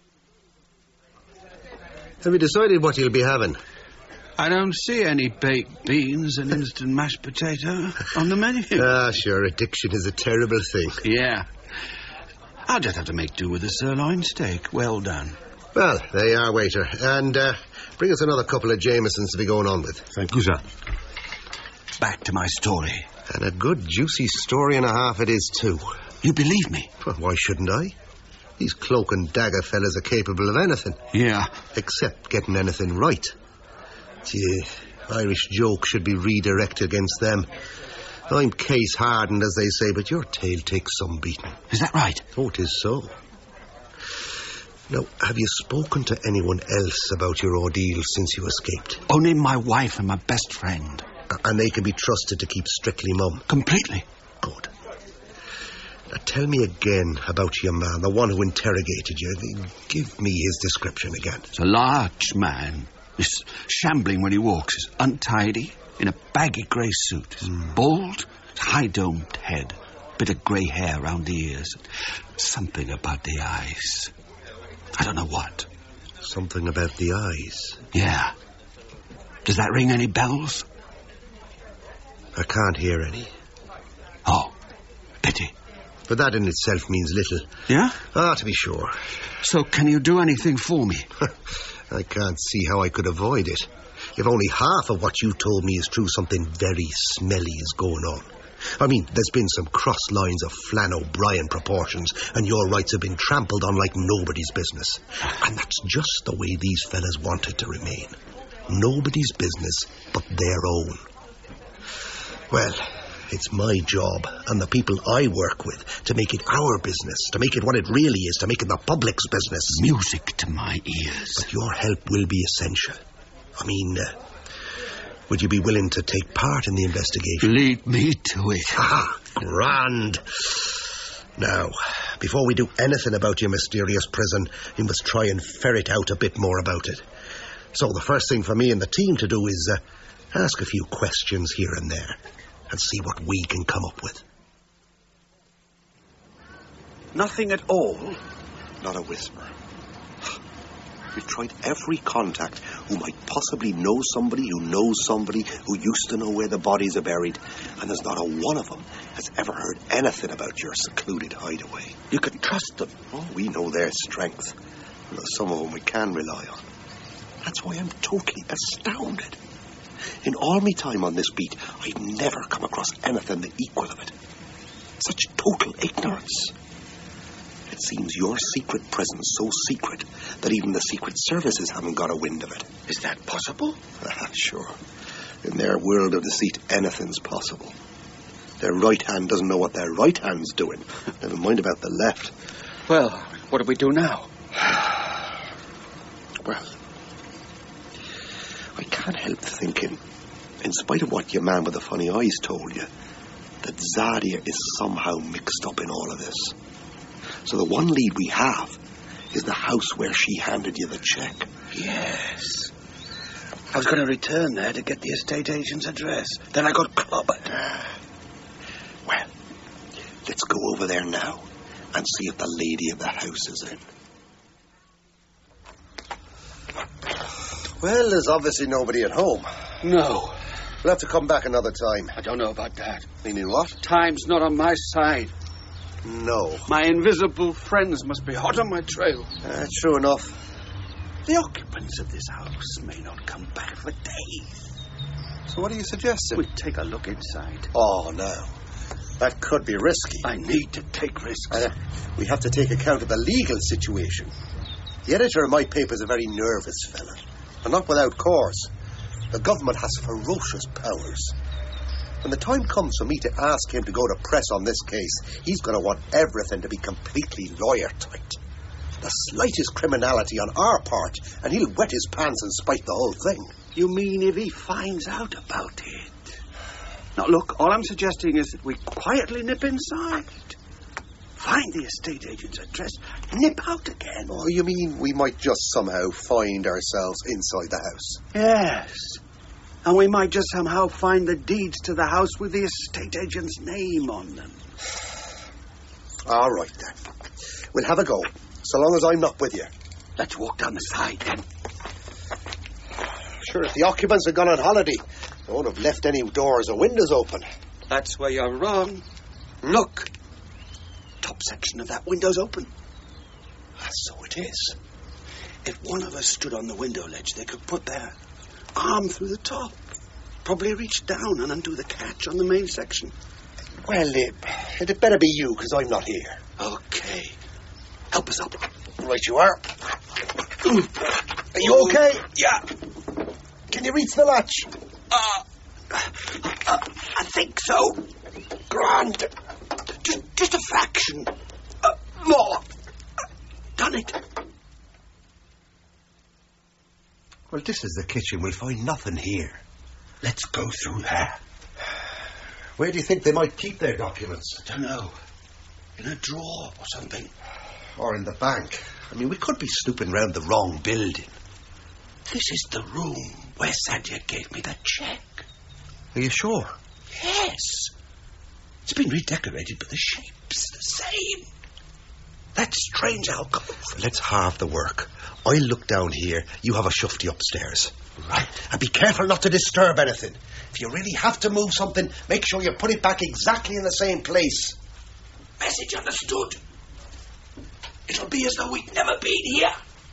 Have you decided what you'll be having? I don't see any baked beans and instant mashed potato on the menu. Ah, sure, addiction is a terrible thing. Yeah. I'll just have to make do with a sirloin steak. Well done. Well, there you are, waiter. And uh, bring us another couple of Jamesons to be going on with. Thank you, sir. Back to my story. And a good, juicy story and a half it is, too. You believe me? Well, why shouldn't I? These cloak and dagger fellas are capable of anything. Yeah. Except getting anything right. Gee, Irish joke should be redirected against them. I'm case hardened, as they say, but your tale takes some beating. Is that right? Oh, it is so. Now, have you spoken to anyone else about your ordeal since you escaped? Only my wife and my best friend. Uh, and they can be trusted to keep strictly mum? Completely. Good. Now, tell me again about your man, the one who interrogated you. Give me his description again. It's a large man. He's shambling when he walks. He's untidy, in a baggy grey suit. He's mm. bald, high-domed head, bit of grey hair round the ears. Something about the eyes. I don't know what. Something about the eyes? Yeah. Does that ring any bells? I can't hear any. Oh, pity. But that in itself means little. Yeah? Ah, to be sure. So can you do anything for me? I can't see how I could avoid it. If only half of what you told me is true, something very smelly is going on. I mean, there's been some cross lines of Flann O'Brien proportions, and your rights have been trampled on like nobody's business. And that's just the way these fellas want it to remain. Nobody's business but their own. Well, it's my job and the people I work with to make it our business, to make it what it really is, to make it the public's business. Music to my ears. But your help will be essential. I mean, uh, would you be willing to take part in the investigation? Lead me to it. Ah, grand. Now, before we do anything about your mysterious prison, we must try and ferret out a bit more about it. So the first thing for me and the team to do is uh, ask a few questions here and there and see what we can come up with. Nothing at all? Not a whisper. We've tried every contact who might possibly know somebody who knows somebody who used to know where the bodies are buried, and there's not a one of them has ever heard anything about your secluded hideaway. You can trust them. Oh, we know their strength. And there's some of them we can rely on. That's why I'm totally astounded. In all my time on this beat, I've never come across anything the equal of it. Such total ignorance. It seems your secret prison's so secret that even the secret services haven't got a wind of it. Is that possible? Ah, sure. In their world of deceit, anything's possible. Their right hand doesn't know what their right hand's doing. Never mind about the left. Well, what do we do now? Well, I can't help thinking, in spite of what your man with the funny eyes told you, that Zadia is somehow mixed up in all of this. So the one lead we have is the house where she handed you the check. Yes. I was going to return there to get the estate agent's address. Then I got clobbered. Well, let's go over there now and see if the lady of the house is in. Well, there's obviously nobody at home. No. We'll have to come back another time. I don't know about that. Meaning what? Time's not on my side. No. My invisible friends must be hot on my trail. Uh, true enough. The occupants of this house may not come back for days. So what are you suggesting? We take a look inside. Oh, no. That could be risky. I need to take risks. Uh, we have to take account of the legal situation. The editor of my paper's a very nervous fella. And not without cause. The government has ferocious powers. When the time comes for me to ask him to go to press on this case, he's going to want everything to be completely lawyer-tight. The slightest criminality on our part, and he'll wet his pants and spite the whole thing. You mean if he finds out about it? Now, look, all I'm suggesting is that we quietly nip inside. Find the estate agent's address, nip out again. Oh, you mean we might just somehow find ourselves inside the house? Yes. And we might just somehow find the deeds to the house with the estate agent's name on them. All right, then. We'll have a go, so long as I'm not with you. Let's walk down the side, then. Sure, if the occupants had gone on holiday, they won't have left any doors or windows open. That's where you're wrong. Look. Top section of that window's open. So it is. If one of us stood on the window ledge, they could put their arm through the top. Probably reach down and undo the catch on the main section. Well, it, it'd better be you, because I'm not here. Okay. Help us up. Right you are. Are you okay? Yeah. Can you reach the latch? Uh, uh, I think so. Grand. Just, just a fraction. Uh, more. Uh, done it. Well, this is the kitchen. We'll find nothing here. Let's go through there. Where do you think they might keep their documents? I don't know. In a drawer or something. Or in the bank. I mean, we could be snooping round the wrong building. This is the room where Sadia gave me the check. Are you sure? Yes. It's been redecorated, but the shape's the same. That strange alcove. Let's halve the work. I'll look down here. You have a shufty upstairs. Right. And be careful not to disturb anything. If you really have to move something, make sure you put it back exactly in the same place. Message understood. It'll be as though we'd never been here.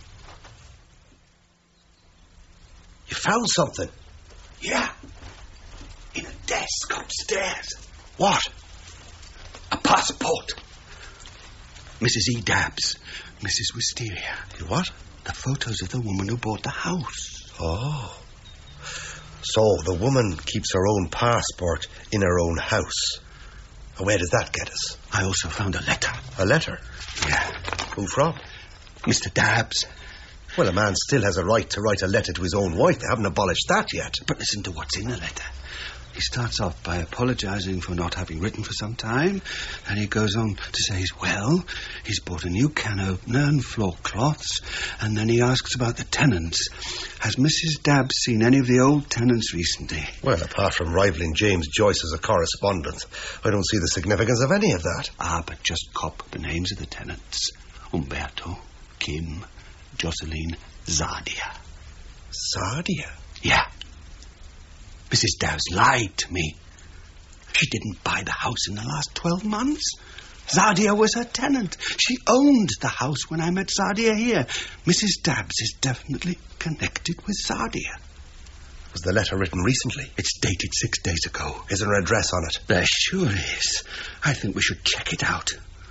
You found something? Yeah. In a desk upstairs. What? A passport. Missus E. Dabbs. Missus Wisteria. What? The photos of the woman who bought the house. Oh. So the woman keeps her own passport in her own house. And where does that get us? I also found a letter. A letter? Yeah. Who from? Mister Dabbs. Well, a man still has a right to write a letter to his own wife. They haven't abolished that yet. But listen to what's in the letter. He starts off by apologising for not having written for some time. And he goes on to say he's well. He's bought a new can opener and floor cloths. And then he asks about the tenants. Has Missus Dabbs seen any of the old tenants recently? Well, apart from rivaling James Joyce as a correspondent, I don't see the significance of any of that. Ah, but just cop the names of the tenants. Umberto, Kim, Jocelyn, Zardia. Zardia? Yeah. Missus Dabbs lied to me. She didn't buy the house in the last twelve months. Zardia was her tenant. She owned the house when I met Zardia here. Missus Dabbs is definitely connected with Zardia. Was the letter written recently? It's dated six days ago. Is there an address on it? There sure is. I think we should check it out.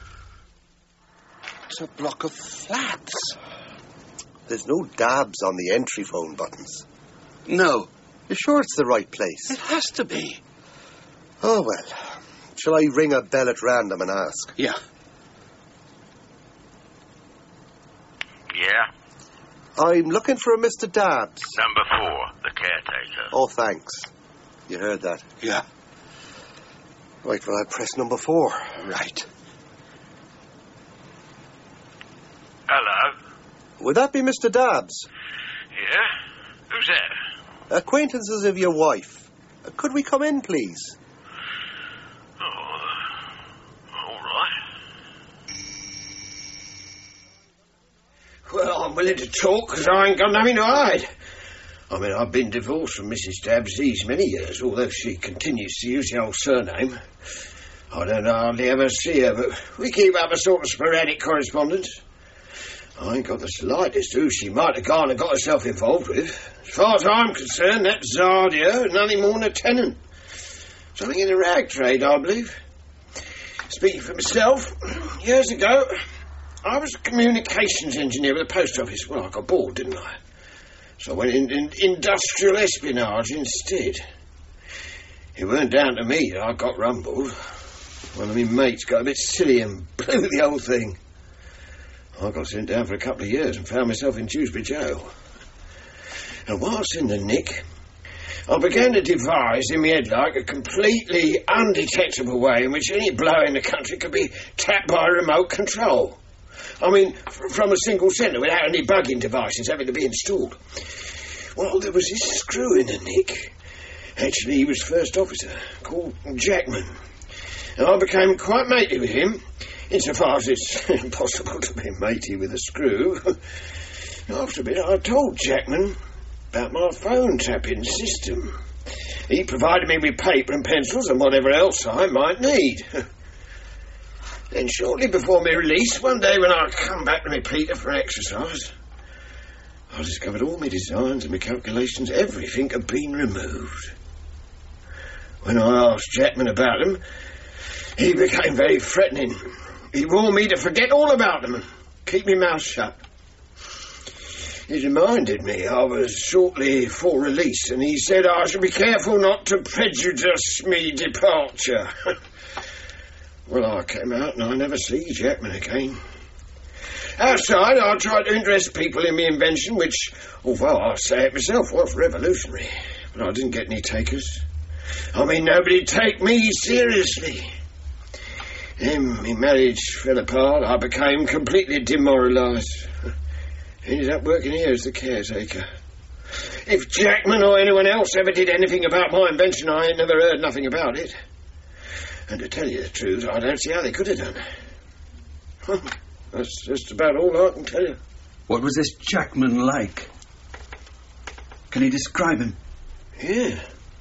It's a block of flats. There's no Dabbs on the entry phone buttons. No. You sure it's the right place? It has to be. Oh, well. Shall I ring a bell at random and ask? Yeah. Yeah? I'm looking for a Mister Dabbs. Number four, the caretaker. Oh, thanks. You heard that? Yeah. Right, well, I'll press number four. Right. Hello? Would that be Mister Dabbs? Yeah? Who's that? Acquaintances of your wife. Uh, could we come in, please? Oh, all right. Well, I'm willing to talk because I ain't got nothing to hide. I mean, I've been divorced from Missus Dabbs these many years, although she continues to use the old surname. I don't hardly ever see her, but we keep up a sort of sporadic correspondence. I ain't got the slightest who she might have gone and got herself involved with. As far as I'm concerned, that Zardia is nothing more than a tenant. Something in the rag trade, I believe. Speaking for myself, years ago, I was a communications engineer with the post office. Well, I got bored, didn't I? So I went in, in industrial espionage instead. It weren't down to me that I got rumbled. One of my mates got a bit silly and blew the whole thing. I got sent down for a couple of years and found myself in Dewsbury Jail. And whilst in the nick, I began to devise in my head like a completely undetectable way in which any blow in the country could be tapped by remote control. I mean, f- from a single centre without any bugging devices having to be installed. Well, there was this screw in the nick. Actually, he was first officer, called Jackman. And I became quite matey with him, insofar as it's impossible to be matey with a screw. After a bit, I told Jackman about my phone tapping system. He provided me with paper and pencils and whatever else I might need. Then shortly before my release, one day when I come back to my Peter for exercise, I discovered all my designs and my calculations, everything had been removed. When I asked Jackman about them, he became very threatening. He warned me to forget all about them and keep my mouth shut. He reminded me I was shortly for release, and he said I should be careful not to prejudice me departure. Well, I came out and I never see Jackman again. Outside, I tried to interest people in my invention, which, although I say it myself, was revolutionary. But I didn't get any takers. I mean, nobody'd take me seriously. Then my marriage fell apart. I became completely demoralised. Ended up working here as the caretaker. If Jackman or anyone else ever did anything about my invention, I ain't never heard nothing about it. And to tell you the truth, I don't see how they could have done. That's just about all I can tell you. What was this Jackman like? Can you describe him? Yeah.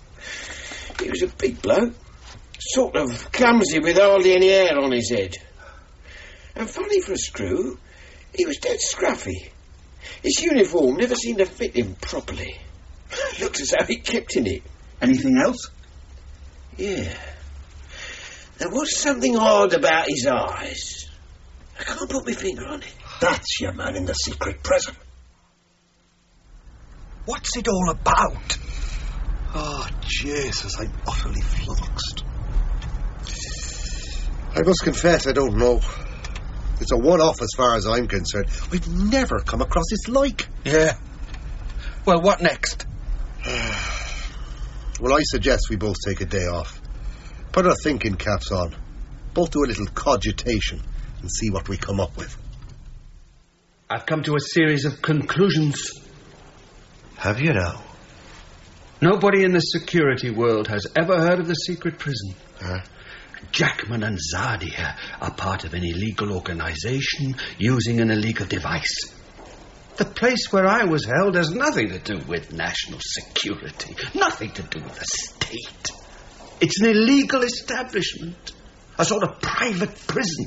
He was a big bloke. Sort of clumsy with hardly any hair on his head. And funny for a screw, he was dead scruffy. His uniform never seemed to fit him properly. Looked as though he kept in it. Anything else? Yeah. There was something odd about his eyes. I can't put my finger on it. That's your man in the secret prison. What's it all about? Oh, Jesus, I'm utterly flummoxed. I must confess I don't know. It's a one-off as far as I'm concerned. I've never come across its like. Yeah. Well, what next? Well, I suggest we both take a day off. Put our thinking caps on. Both do a little cogitation and see what we come up with. I've come to a series of conclusions. Have you now? Nobody in the security world has ever heard of the secret prison. Huh? Jackman and Zardia are part of an illegal organisation using an illegal device. The place where I was held has nothing to do with national security, nothing to do with the state. It's an illegal establishment, a sort of private prison.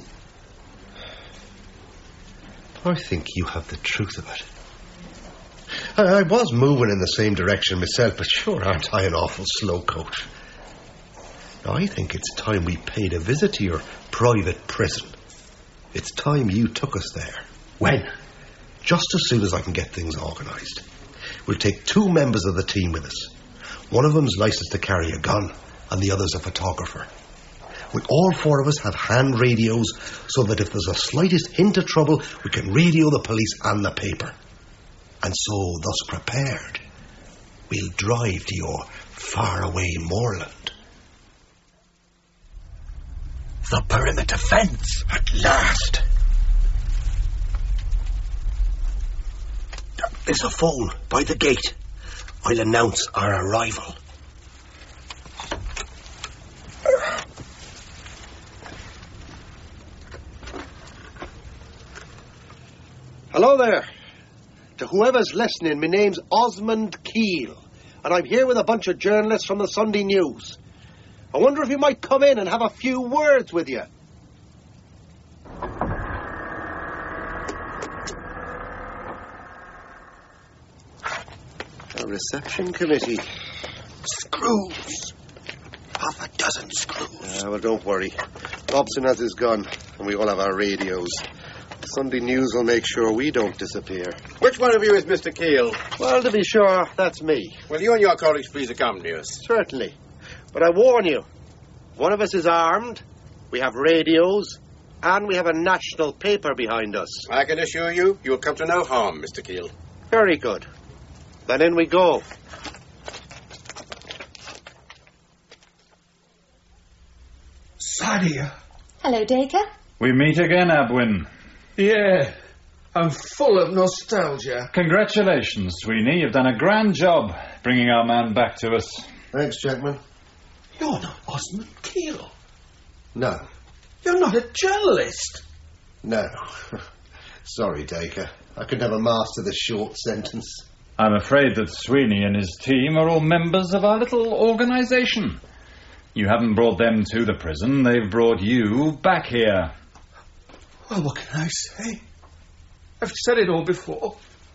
I think you have the truth of it. I, I was moving in the same direction myself, but sure aren't I an awful slowcoach. I think it's time we paid a visit to your private prison. It's time you took us there. When? Just as soon as I can get things organised. We'll take two members of the team with us. One of them's licensed to carry a gun, and the other's a photographer. We'll all four of us have hand radios, so that if there's a slightest hint of trouble, we can radio the police and the paper. And so, thus prepared, we'll drive to your faraway moorland. The perimeter fence. At last. There's a phone by the gate. I'll announce our arrival. Hello there. To whoever's listening, my name's Osmond Keel, and I'm here with a bunch of journalists from the Sunday News. I wonder if you might come in and have a few words with you. A reception committee. Screws. Half a dozen screws. Ah, well, don't worry. Robson has his gun, and we all have our radios. The Sunday News will make sure we don't disappear. Which one of you is Mister Keel? Well, to be sure, that's me. Will you and your colleagues please accompany us? Certainly. But I warn you, one of us is armed, we have radios, and we have a national paper behind us. I can assure you, you'll come to no harm, Mister Keel. Very good. Then in we go. Sadia. Hello, Dacre. We meet again, Abwin. Yeah, I'm full of nostalgia. Congratulations, Sweeney. You've done a grand job bringing our man back to us. Thanks, Jackman. You're not Osmond Keel. No. You're not a journalist. No. Sorry, Dacre. I could never master the short sentence. I'm afraid that Sweeney and his team are all members of our little organisation. You haven't brought them to the prison. They've brought you back here. Well, what can I say? I've said it all before.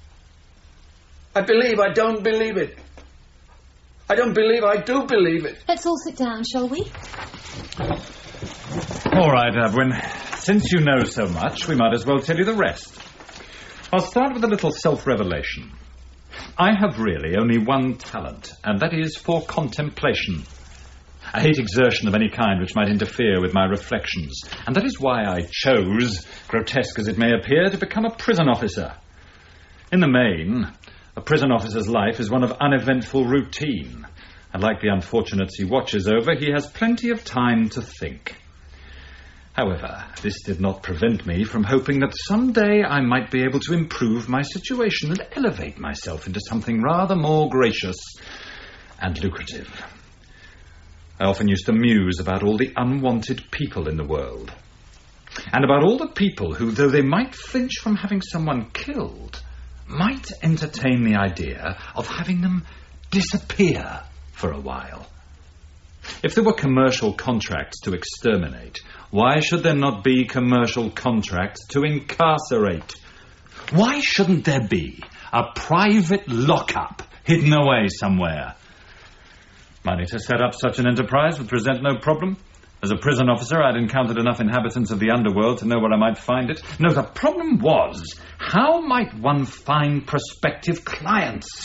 I believe I don't believe it. I don't believe I do believe it. Let's all sit down, shall we? All right, Abwin. Since you know so much, we might as well tell you the rest. I'll start with a little self-revelation. I have really only one talent, and that is for contemplation. I hate exertion of any kind which might interfere with my reflections, and that is why I chose, grotesque as it may appear, to become a prison officer. In the main, a prison officer's life is one of uneventful routine, and like the unfortunates he watches over, he has plenty of time to think. However, this did not prevent me from hoping that someday I might be able to improve my situation and elevate myself into something rather more gracious and lucrative. I often used to muse about all the unwanted people in the world, and about all the people who, though they might flinch from having someone killed, might entertain the idea of having them disappear for a while. If there were commercial contracts to exterminate, why should there not be commercial contracts to incarcerate? Why shouldn't there be a private lockup hidden away somewhere? Money to set up such an enterprise would present no problem. As a prison officer, I'd encountered enough inhabitants of the underworld to know where I might find it. No, the problem was, how might one find prospective clients?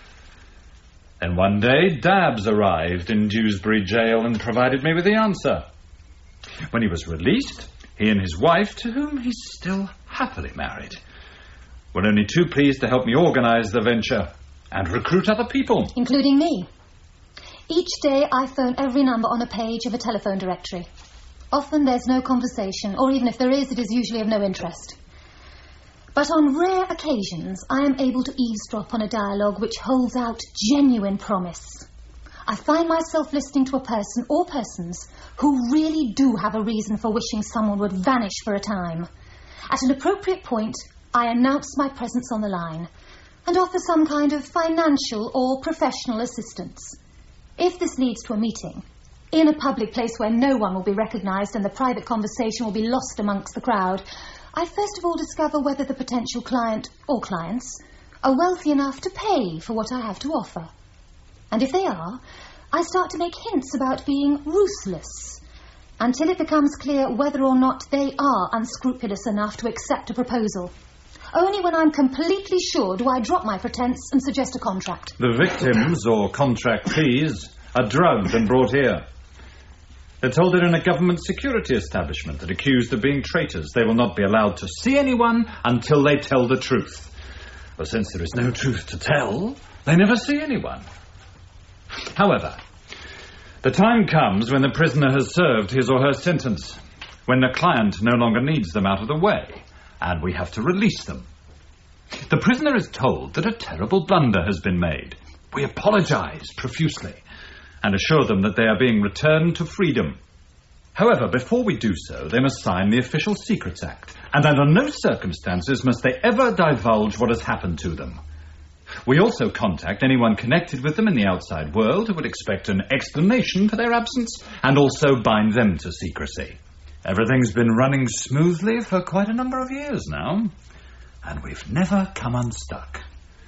Then one day, Dabbs arrived in Dewsbury jail and provided me with the answer. When he was released, he and his wife, to whom he's still happily married, were only too pleased to help me organise the venture and recruit other people. Including me. Each day I phone every number on a page of a telephone directory. Often there's no conversation, or even if there is, it is usually of no interest. But on rare occasions, I am able to eavesdrop on a dialogue which holds out genuine promise. I find myself listening to a person or persons who really do have a reason for wishing someone would vanish for a time. At an appropriate point, I announce my presence on the line and offer some kind of financial or professional assistance. If this leads to a meeting, in a public place where no one will be recognised and the private conversation will be lost amongst the crowd, I first of all discover whether the potential client or clients are wealthy enough to pay for what I have to offer. And if they are, I start to make hints about being ruthless, until it becomes clear whether or not they are unscrupulous enough to accept a proposal. Only when I'm completely sure do I drop my pretense and suggest a contract. The victims, or contractees, are drugged and brought here. They're told they're in a government security establishment and accused of being traitors. They will not be allowed to see anyone until they tell the truth. But since there is no truth to tell, they never see anyone. However, the time comes when the prisoner has served his or her sentence, when the client no longer needs them out of the way, and we have to release them. The prisoner is told that a terrible blunder has been made. We apologise profusely and assure them that they are being returned to freedom. However, before we do so, they must sign the Official Secrets Act, and under no circumstances must they ever divulge what has happened to them. We also contact anyone connected with them in the outside world who would expect an explanation for their absence, and also bind them to secrecy. Everything's been running smoothly for quite a number of years now, and we've never come unstuck.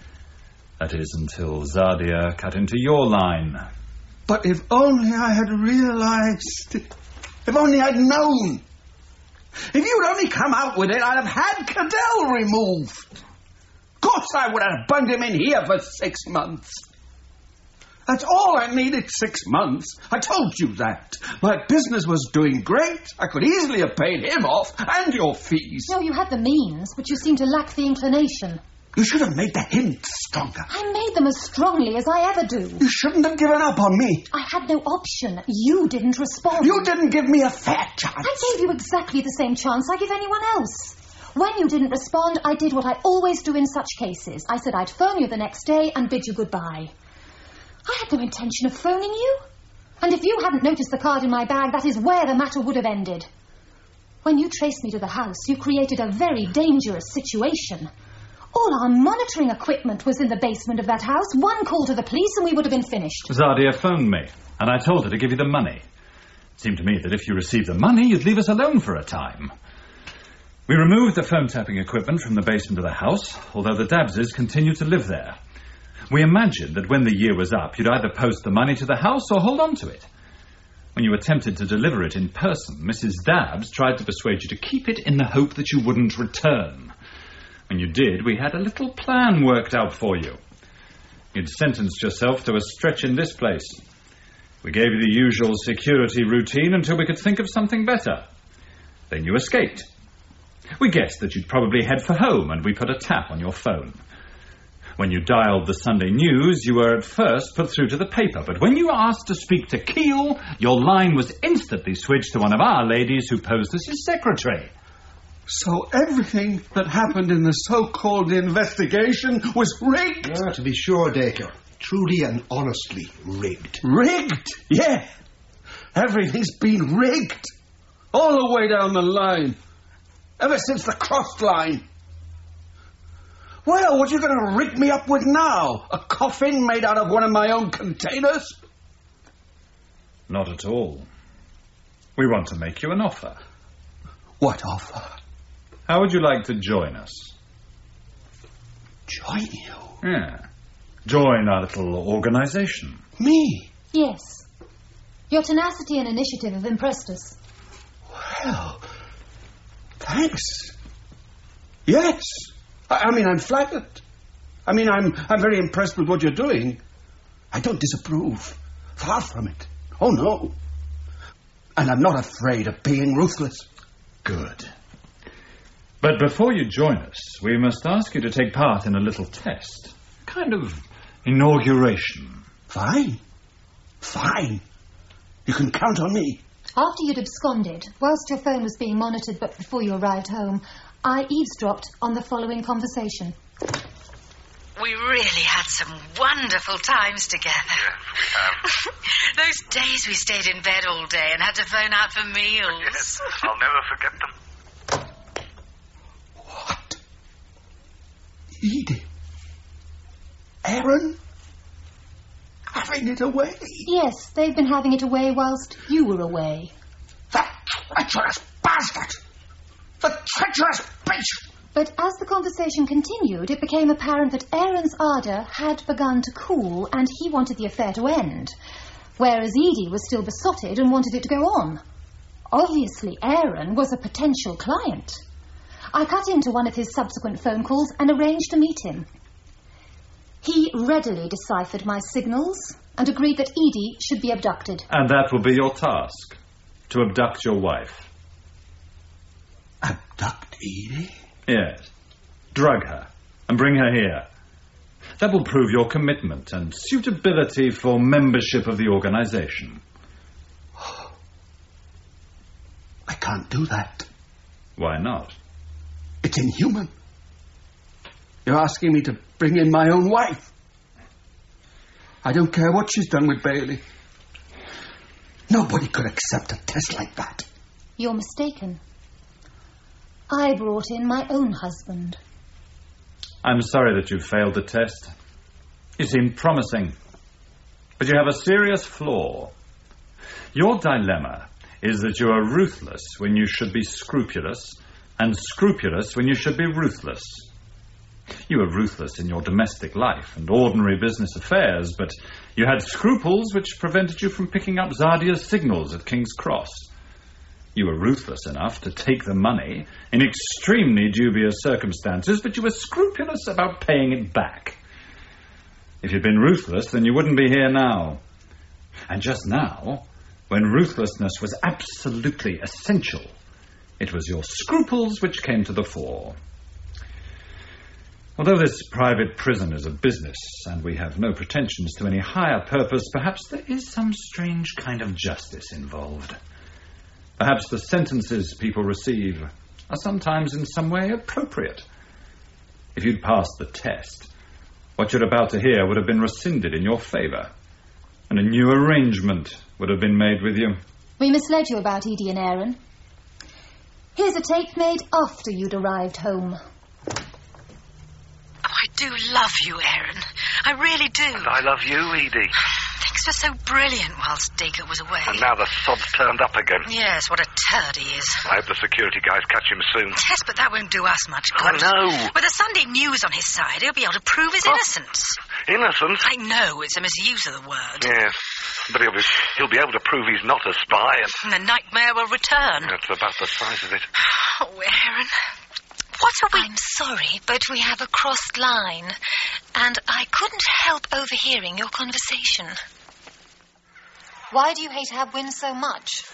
That is until Zardia cut into your line. But if only I had realised it. If only I'd known. If you'd only come out with it, I'd have had Cadell removed. Of course I would have bunged him in here for six months. That's all I needed, six months. I told you that. My business was doing great. I could easily have paid him off and your fees. No, you had the means, but you seem to lack the inclination. You should have made the hints stronger. I made them as strongly as I ever do. You shouldn't have given up on me. I had no option. You didn't respond. You didn't give me a fair chance. I gave you exactly the same chance I give anyone else. When you didn't respond, I did what I always do in such cases. I said I'd phone you the next day and bid you goodbye. I had no intention of phoning you. And if you hadn't noticed the card in my bag, that is where the matter would have ended. When you traced me to the house, you created a very dangerous situation. All our monitoring equipment was in the basement of that house. One call to the police and we would have been finished. Zardia phoned me, and I told her to give you the money. It seemed to me that if you received the money, you'd leave us alone for a time. We removed the phone-tapping equipment from the basement of the house, although the Dabbses continued to live there. We imagined that when the year was up, you'd either post the money to the house or hold on to it. When you attempted to deliver it in person, Missus Dabbs tried to persuade you to keep it in the hope that you wouldn't return. When you did, we had a little plan worked out for you. You'd sentenced yourself to a stretch in this place. We gave you the usual security routine until we could think of something better. Then you escaped. We guessed that you'd probably head for home, and we put a tap on your phone. When you dialed the Sunday News, you were at first put through to the paper, but when you asked to speak to Keel, your line was instantly switched to one of our ladies who posed as his secretary. So everything that happened in the so-called investigation was rigged? Ah, to be sure, Dacre. Truly and honestly rigged. Rigged? Yeah. Everything's been rigged. All the way down the line. Ever since the crossed line. Well, what are you going to rig me up with now? A coffin made out of one of my own containers? Not at all. We want to make you an offer. What offer? How would you like to join us? Join you? Yeah. Join our little organisation. Me? Yes. Your tenacity and initiative have impressed us. Well, thanks. Yes. I, I mean, I'm flattered. I mean, I'm, I'm very impressed with what you're doing. I don't disapprove. Far from it. Oh, no. And I'm not afraid of being ruthless. Good. But before you join us, we must ask you to take part in a little test. Kind of inauguration. Fine. Fine. You can count on me. After you'd absconded, whilst your phone was being monitored but before you arrived home, I eavesdropped on the following conversation. We really had some wonderful times together. Yeah, um, Those days we stayed in bed all day and had to phone out for meals. yes, I'll never forget them. What? Edie. Aaron? Having it away? Yes, they've been having it away whilst you were away. That treacherous bastard! The treacherous bitch! But as the conversation continued, it became apparent that Aaron's ardour had begun to cool and he wanted the affair to end, whereas Edie was still besotted and wanted it to go on. Obviously, Aaron was a potential client. I cut into one of his subsequent phone calls and arranged to meet him. He readily deciphered my signals and agreed that Edie should be abducted. And that will be your task, to abduct your wife. Abduct Edie? Yes. Drug her and bring her here. That will prove your commitment and suitability for membership of the organization. I can't do that. Why not? It's inhuman. You're asking me to bring in my own wife. I don't care what she's done with Bailey. Nobody could accept a test like that. You're mistaken. I brought in my own husband. I'm sorry that you failed the test. You seemed promising. But you have a serious flaw. Your dilemma is that you are ruthless when you should be scrupulous, and scrupulous when you should be ruthless. You were ruthless in your domestic life and ordinary business affairs, but you had scruples which prevented you from picking up Zardia's signals at King's Cross. You were ruthless enough to take the money in extremely dubious circumstances, but you were scrupulous about paying it back. If you'd been ruthless, then you wouldn't be here now. And just now, when ruthlessness was absolutely essential, it was your scruples which came to the fore. Although this private prison is a business, and we have no pretensions to any higher purpose, perhaps there is some strange kind of justice involved. Perhaps the sentences people receive are sometimes in some way appropriate. If you'd passed the test, what you're about to hear would have been rescinded in your favour, and a new arrangement would have been made with you. We misled you about Edie and Aaron. Here's a tape made after you'd arrived home. I do love you, Aaron. I really do. And I love you, Edie. Things were so brilliant whilst Dacre was away. And now the sod's turned up again. Yes, what a turd he is. I hope the security guys catch him soon. Yes, but that won't do us much good. I know. With the Sunday News on his side, he'll be able to prove his Oh. innocence. Innocence? I know, it's a misuse of the word. Yes, but he'll be, he'll be able to prove he's not a spy. And And the nightmare will return. that's about the size of it. Oh, Aaron. What are we... I'm sorry, but we have a crossed line, and I couldn't help overhearing your conversation. Why do you hate Abwin so much?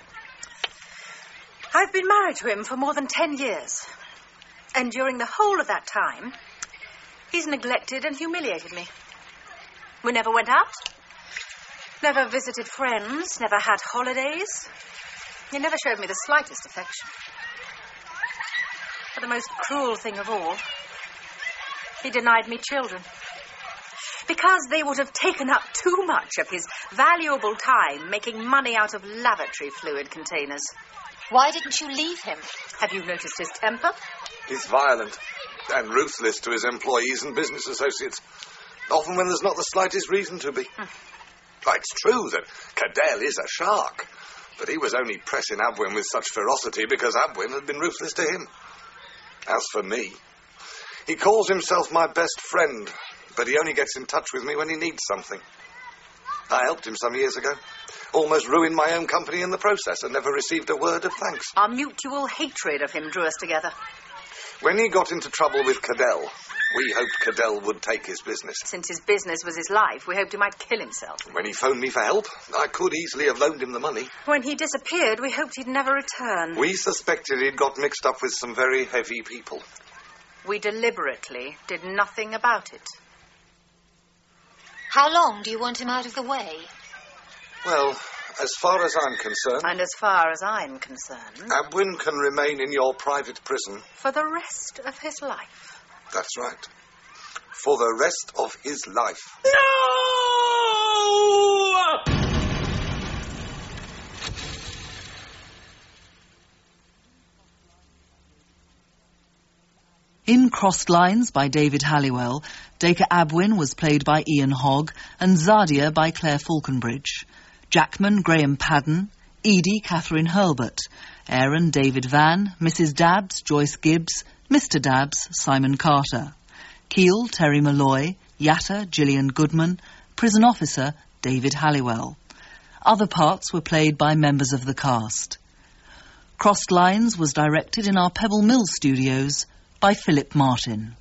I've been married to him for more than ten years. And during the whole of that time, he's neglected and humiliated me. We never went out, never visited friends, never had holidays. He never showed me the slightest affection. But the most cruel thing of all, he denied me children. Because they would have taken up too much of his valuable time making money out of lavatory fluid containers. Why didn't you leave him? Have you noticed his temper? He's violent and ruthless to his employees and business associates, often when there's not the slightest reason to be. Hmm. It's true that Cadell is a shark, but he was only pressing Abwin with such ferocity because Abwin had been ruthless to him. As for me, he calls himself my best friend, but he only gets in touch with me when he needs something. I helped him some years ago. Almost ruined my own company in the process and never received a word of thanks. Our mutual hatred of him drew us together. When he got into trouble with Cadell, we hoped Cadell would take his business. Since his business was his life, we hoped he might kill himself. When he phoned me for help, I could easily have loaned him the money. When he disappeared, we hoped he'd never return. We suspected he'd got mixed up with some very heavy people. We deliberately did nothing about it. How long do you want him out of the way? Well, as far as I'm concerned... And as far as I'm concerned... Abwin can remain in your private prison. For the rest of his life. That's right. For the rest of his life. No! In Crossed Lines by David Halliwell, Dacre Abwyn was played by Ian Hogg and Zadia by Claire Falconbridge. Jackman, Graham Padden. Edie, Catherine Hurlbert. Aaron, David Vann. Missus Dabbs, Joyce Gibbs. Mister Dabbs, Simon Carter. Keel, Terry Malloy. Yatta, Gillian Goodman. Prison Officer, David Halliwell. Other parts were played by members of the cast. Crossed Lines was directed in our Pebble Mill studios by Philip Martin.